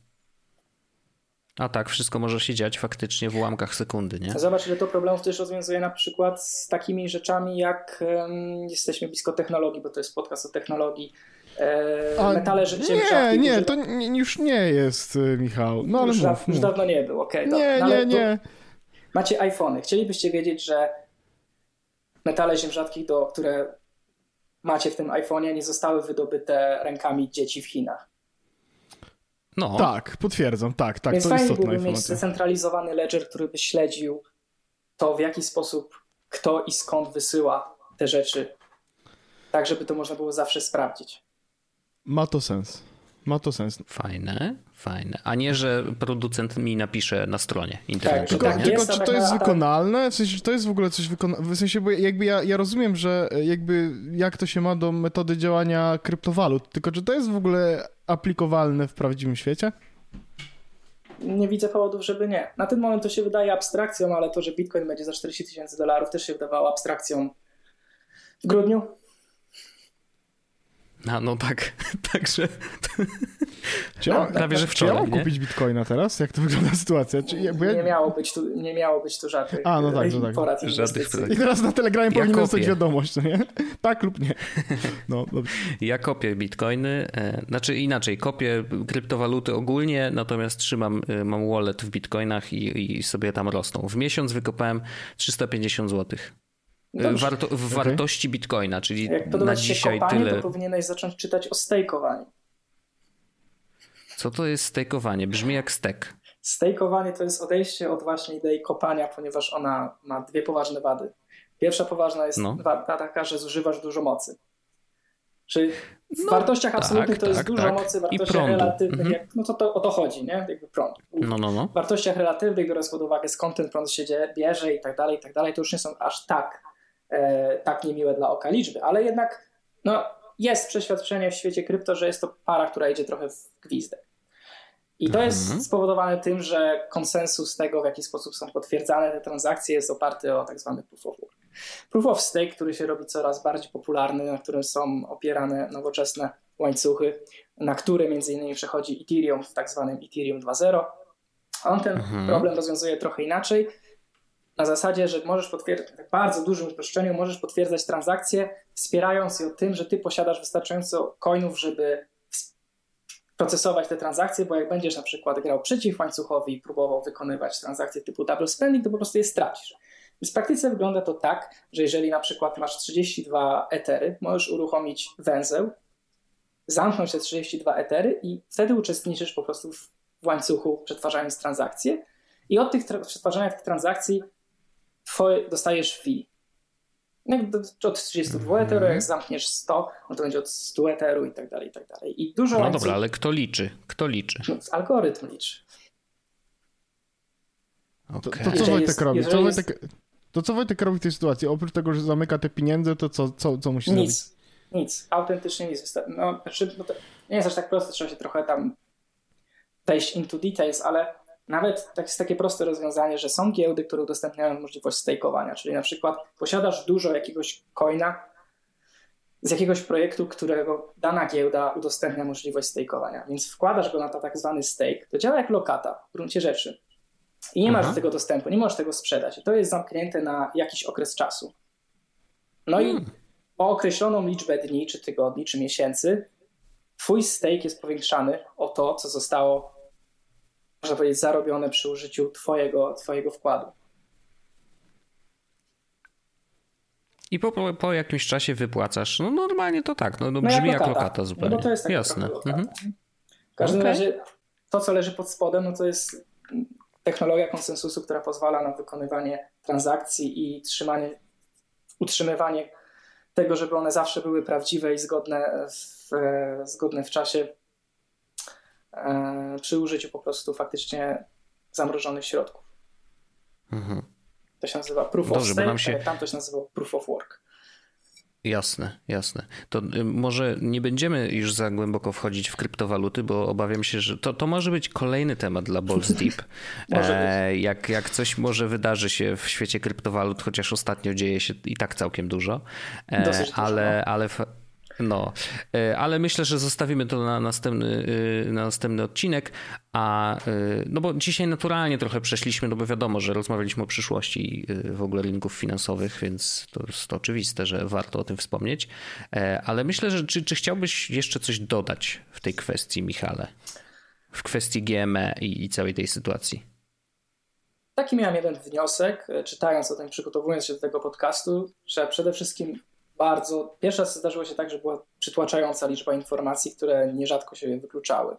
A tak, wszystko może się dziać faktycznie w ułamkach sekundy, nie? Zobacz, ile to problemów też rozwiązuje na przykład z takimi rzeczami, jak um, jesteśmy blisko technologii, bo to jest podcast o technologii. E, A, metale życie Nie, rzadkie, nie, duże... to nie, już nie jest, Michał. No, ale już, mów, już mów. dawno nie był, okej. Okay, nie, no, nie, nie. Macie iPhony. Chcielibyście wiedzieć, że metale ziem rzadkich, do, które macie w tym iPhone'ie, nie zostały wydobyte rękami dzieci w Chinach. No. Tak, potwierdzam, tak, tak. Więc to fajnie istotna byłby informacja. mieć zdecentralizowany ledger, który by śledził to, w jaki sposób kto i skąd wysyła te rzeczy, tak żeby to można było zawsze sprawdzić. Ma to sens. Ma to sens. Fajne, fajne. A nie, że producent mi napisze na stronie internetowej. Tak, tylko, nie? tylko jest, czy tak to jest na, wykonalne? W sensie, czy to jest w ogóle coś wykonalne? W sensie, bo jakby ja, ja rozumiem, że jakby jak to się ma do metody działania kryptowalut, tylko czy to jest w ogóle aplikowalne w prawdziwym świecie? Nie widzę powodów, żeby nie. Na ten moment to się wydaje abstrakcją, ale to, że Bitcoin będzie za czterdzieści tysięcy dolarów też się wydawało abstrakcją w grudniu. A no tak, także... Czy ja, prawie, że wczoraj, czy ja mam nie? kupić Bitcoina teraz? Jak to wygląda sytuacja? Czy ja, bo ja... nie, miało być tu, nie miało być tu żadnych A, no tak, no tak. porad żadnych I teraz na Telegramie ja powinien dostać wiadomość, no nie? Tak lub nie. No, dobrze. Ja kopię Bitcoiny, znaczy inaczej, kopię kryptowaluty ogólnie, natomiast trzymam, mam wallet w Bitcoinach i, i sobie tam rosną. W miesiąc wykopałem trzysta pięćdziesiąt złotych. Warto, w okay. wartości Bitcoina, czyli jak na dzisiaj się kopanie, tyle. To powinieneś zacząć czytać o stejkowaniu. Co to jest stejkowanie? Brzmi jak stek. Stejkowanie to jest odejście od właśnie idei kopania, ponieważ ona ma dwie poważne wady. Pierwsza poważna jest no. wada taka, że zużywasz dużo mocy. Czyli w no, wartościach tak, absolutnych to tak, jest dużo tak. mocy, w wartościach relatywnych, mm-hmm. jak, no to, to o to chodzi, nie? Jakby prąd. No, no, no. W wartościach relatywnych, biorąc pod uwagę skąd ten prąd się bierze i tak dalej, i tak dalej, to już nie są aż tak, e, tak niemiłe dla oka liczby, ale jednak no, jest przeświadczenie w świecie krypto, że jest to para, która idzie trochę w gwizdek. I to jest mm-hmm. spowodowane tym, że konsensus tego, w jaki sposób są potwierdzane te transakcje, jest oparty o tak zwany proof of work. Proof of stake, który się robi coraz bardziej popularny, na którym są opierane nowoczesne łańcuchy, na które między innymi przechodzi Ethereum w tak zwanym Ethereum dwa zero. On ten mm-hmm. problem rozwiązuje trochę inaczej. Na zasadzie, że możesz potwierdzać, w tak bardzo dużym uproszczeniu, możesz potwierdzać transakcje, wspierając je o tym, że ty posiadasz wystarczająco coinów, żeby procesować te transakcje, bo jak będziesz na przykład grał przeciw łańcuchowi i próbował wykonywać transakcje typu double spending, to po prostu je stracisz. Więc w praktyce wygląda to tak, że jeżeli na przykład masz trzydzieści dwa etery, możesz uruchomić węzeł, zamknąć te trzydzieści dwa etery i wtedy uczestniczysz po prostu w łańcuchu przetwarzając transakcje i od tych tra- przetwarzania tych transakcji twoje, dostajesz fee. Od trzydzieści dwa eteru, jak zamkniesz sto, no to będzie od stu eteru i tak dalej, i tak dalej. I dużo no łańcuch... dobra, ale kto liczy? Kto liczy? No, algorytm liczy. Okay. To, to co Wojtek jest, robi? Co Wojtek, jest... To co Wojtek robi w tej sytuacji? Oprócz tego, że zamyka te pieniądze, to co, co, co musi nic, zrobić? Nic, autentycznie nic. No, znaczy, no to nie jest aż tak proste, trzeba się trochę tam wejść into details, ale nawet tak jest takie proste rozwiązanie, że są giełdy, które udostępniają możliwość stakeowania, czyli na przykład posiadasz dużo jakiegoś coina z jakiegoś projektu, którego dana giełda udostępnia możliwość stakeowania, więc wkładasz go na to tak zwany stake. To działa jak lokata w gruncie rzeczy i nie masz Aha. do tego dostępu, nie możesz tego sprzedać i to jest zamknięte na jakiś okres czasu. No hmm. i o określoną liczbę dni, czy tygodni, czy miesięcy twój stake jest powiększany o to, co zostało, można powiedzieć, zarobione przy użyciu twojego, twojego wkładu. I po, po jakimś czasie wypłacasz. No normalnie to tak, no, no brzmi no jak, lokata. jak lokata zupełnie. No bo to jest tak Jasne. Mhm. W każdym okay. razie to, co leży pod spodem, no to jest technologia konsensusu, która pozwala na wykonywanie transakcji i trzymanie, utrzymywanie tego, żeby one zawsze były prawdziwe i zgodne w, zgodne w czasie e, przy użyciu po prostu faktycznie zamrożonych środków. Mhm. To się nazywa proof Dobrze, of stake, się... tam to się nazywa proof of work. Jasne, jasne. To może nie będziemy już za głęboko wchodzić w kryptowaluty, bo obawiam się, że to, to może być kolejny temat dla Balls Deep. e, jak, jak coś może wydarzy się w świecie kryptowalut, chociaż ostatnio dzieje się i tak całkiem dużo. E, Dosyć ale, dużo. ale No, ale myślę, że zostawimy to na następny, na następny odcinek, a no bo dzisiaj naturalnie trochę przeszliśmy, no bo wiadomo, że rozmawialiśmy o przyszłości w ogóle rynków finansowych, więc to jest oczywiste, że warto o tym wspomnieć, ale myślę, że czy, czy chciałbyś jeszcze coś dodać w tej kwestii, Michale? W kwestii G M E i, i całej tej sytuacji? Taki miałem jeden wniosek, czytając o tym, przygotowując się do tego podcastu, że przede wszystkim bardzo. Pierwszy raz zdarzyło się tak, że była przytłaczająca liczba informacji, które nierzadko się wykluczały.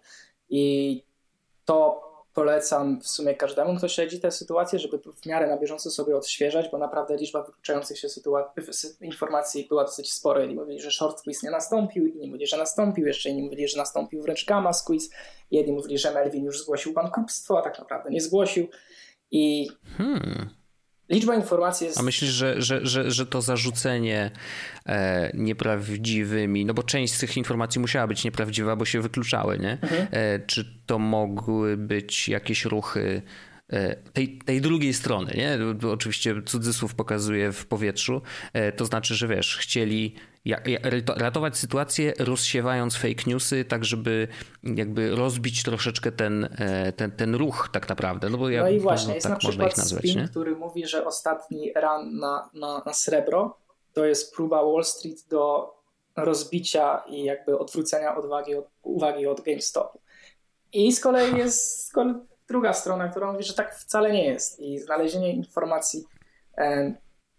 I to polecam w sumie każdemu, kto śledzi tę sytuację, żeby w miarę na bieżąco sobie odświeżać, bo naprawdę liczba wykluczających się sytuac- informacji była dosyć spora. Jedni mówili, że short squeeze nie nastąpił, inni mówili, że nastąpił, jeszcze inni mówili, że nastąpił wręcz gamma squeeze, jedni mówili, że Melvin już zgłosił bankructwo, a tak naprawdę nie zgłosił. I hmm. liczba informacji jest... A myślisz, że, że, że, że to zarzucenie e, nieprawdziwymi, no bo część z tych informacji musiała być nieprawdziwa, bo się wykluczały, nie? Mhm. E, czy to mogły być jakieś ruchy e, tej, tej drugiej strony, nie? Bo oczywiście cudzysłów pokazuje w powietrzu. E, to znaczy, że wiesz, chcieli jak, jak, ratować sytuację, rozsiewając fake newsy, tak żeby jakby rozbić troszeczkę ten, ten, ten ruch tak naprawdę. No, bo ja, no i właśnie, no, jest tak na przykład nazwać, spin, nie? który mówi, że ostatni run na, na, na srebro to jest próba Wall Street do rozbicia i jakby odwrócenia odwagi od, uwagi od GameStopu. I z kolei ha. jest z kolei druga strona, która mówi, że tak wcale nie jest. I znalezienie informacji e,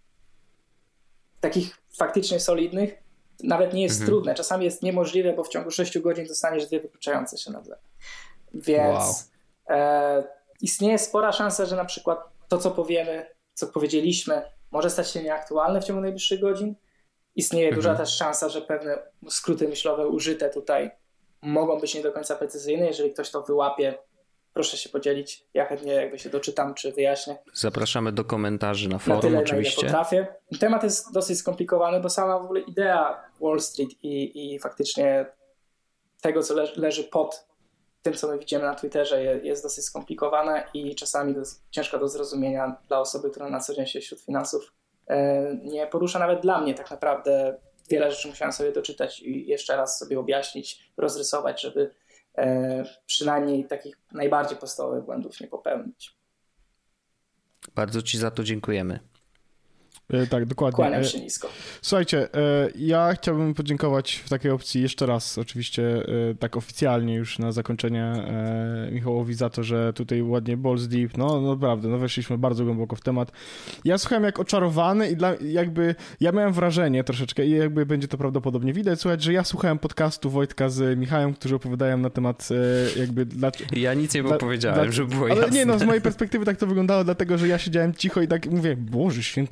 takich faktycznie solidnych nawet nie jest mhm. trudne. Czasami jest niemożliwe, bo w ciągu sześciu godzin dostaniesz dwie wykluczające się nagle. Więc wow. e, istnieje spora szansa, że na przykład to, co powiemy, co powiedzieliśmy, może stać się nieaktualne w ciągu najbliższych godzin. Istnieje mhm. duża też szansa, że pewne skróty myślowe użyte tutaj mogą być nie do końca precyzyjne. Jeżeli ktoś to wyłapie, proszę się podzielić. Ja chętnie jakby się doczytam, czy wyjaśnię. Zapraszamy do komentarzy na forum, na tyle, oczywiście. Na ile potrafię. Temat jest dosyć skomplikowany, bo sama w ogóle idea Wall Street i, i faktycznie tego, co leży, leży pod tym, co my widzimy na Twitterze, jest, jest dosyć skomplikowana i czasami do, ciężko do zrozumienia dla osoby, która na co dzień się wśród finansów e, nie porusza. Nawet dla mnie tak naprawdę wiele rzeczy musiałem sobie doczytać i jeszcze raz sobie objaśnić, rozrysować, żeby e, przynajmniej takich najbardziej podstawowych błędów nie popełnić. Bardzo Ci za to dziękujemy. E, tak, dokładnie. Kłaniam się nisko. Słuchajcie, e, ja chciałbym podziękować w takiej opcji jeszcze raz, oczywiście e, tak oficjalnie już na zakończenie e, Michałowi za to, że tutaj ładnie Balls Deep, no naprawdę, no weszliśmy bardzo głęboko w temat. Ja słuchałem jak oczarowany i dla, jakby ja miałem wrażenie troszeczkę i jakby będzie to prawdopodobnie widać, słuchać, że ja słuchałem podcastu Wojtka z Michałem, którzy opowiadają na temat e, jakby... Dla, ja nic nie dla, powiedziałem, dla, żeby było ale jasne. nie, no z mojej perspektywy tak to wyglądało, dlatego, że ja siedziałem cicho i tak mówię, Boże święto, o czym w ogóle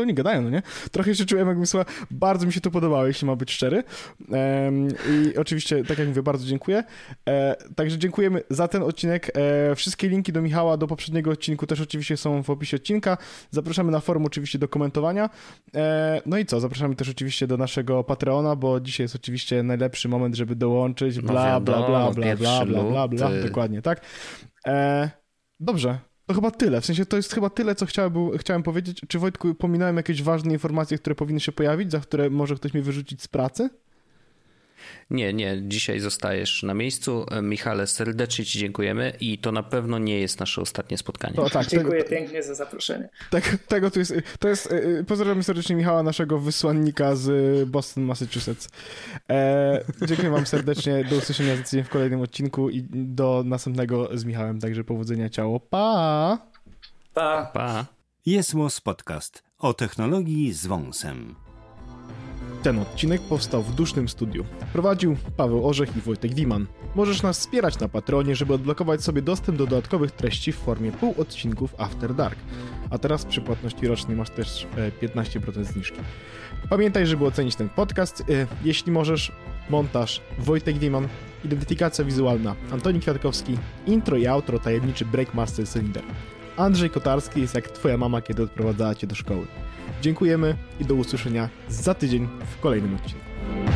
co oni gadają, no nie? Trochę się czułem, jakbym słuchał, bardzo mi się to podobało, jeśli ma być szczery. Um, I oczywiście, tak jak mówię, bardzo dziękuję. E, także dziękujemy za ten odcinek. E, wszystkie linki do Michała, do poprzedniego odcinku też oczywiście są w opisie odcinka. Zapraszamy na forum oczywiście do komentowania. E, no i co? Zapraszamy też oczywiście do naszego Patreona, bo dzisiaj jest oczywiście najlepszy moment, żeby dołączyć. Bla, no wiadomo, bla, bla, bla, bla, bla, bla, bla, bla. Dokładnie, tak? E, dobrze. To chyba tyle, w sensie to jest chyba tyle, co chciałem, chciałem powiedzieć. Czy Wojtku, pominąłem jakieś ważne informacje, które powinny się pojawić, za które może ktoś mnie wyrzucić z pracy? Nie, nie, dzisiaj zostajesz na miejscu. Michale, serdecznie ci dziękujemy i to na pewno nie jest nasze ostatnie spotkanie. O, tak, Dziękuję tego, pięknie za zaproszenie. Tak, tego tu jest, to jest, pozdrawiam serdecznie Michała, naszego wysłannika z Boston, Massachusetts. E, dziękuję wam serdecznie, do usłyszenia za tydzień w kolejnym odcinku i do następnego z Michałem, także powodzenia, ciało, pa! Pa! Pa! Jest Podcast o technologii z wąsem. Ten odcinek powstał w dusznym studiu. Prowadził Paweł Orzech i Wojtek Wiman. Możesz nas wspierać na Patronie, żeby odblokować sobie dostęp do dodatkowych treści w formie półodcinków After Dark. A teraz przy płatności rocznej masz też piętnaście procent zniżki. Pamiętaj, żeby ocenić ten podcast. Jeśli możesz, montaż Wojtek Wiman, identyfikacja wizualna Antoni Kwiatkowski, intro i outro tajemniczy Breakmaster Cylinder. Andrzej Kotarski jest jak twoja mama, kiedy odprowadzała cię do szkoły. Dziękujemy i do usłyszenia za tydzień w kolejnym odcinku.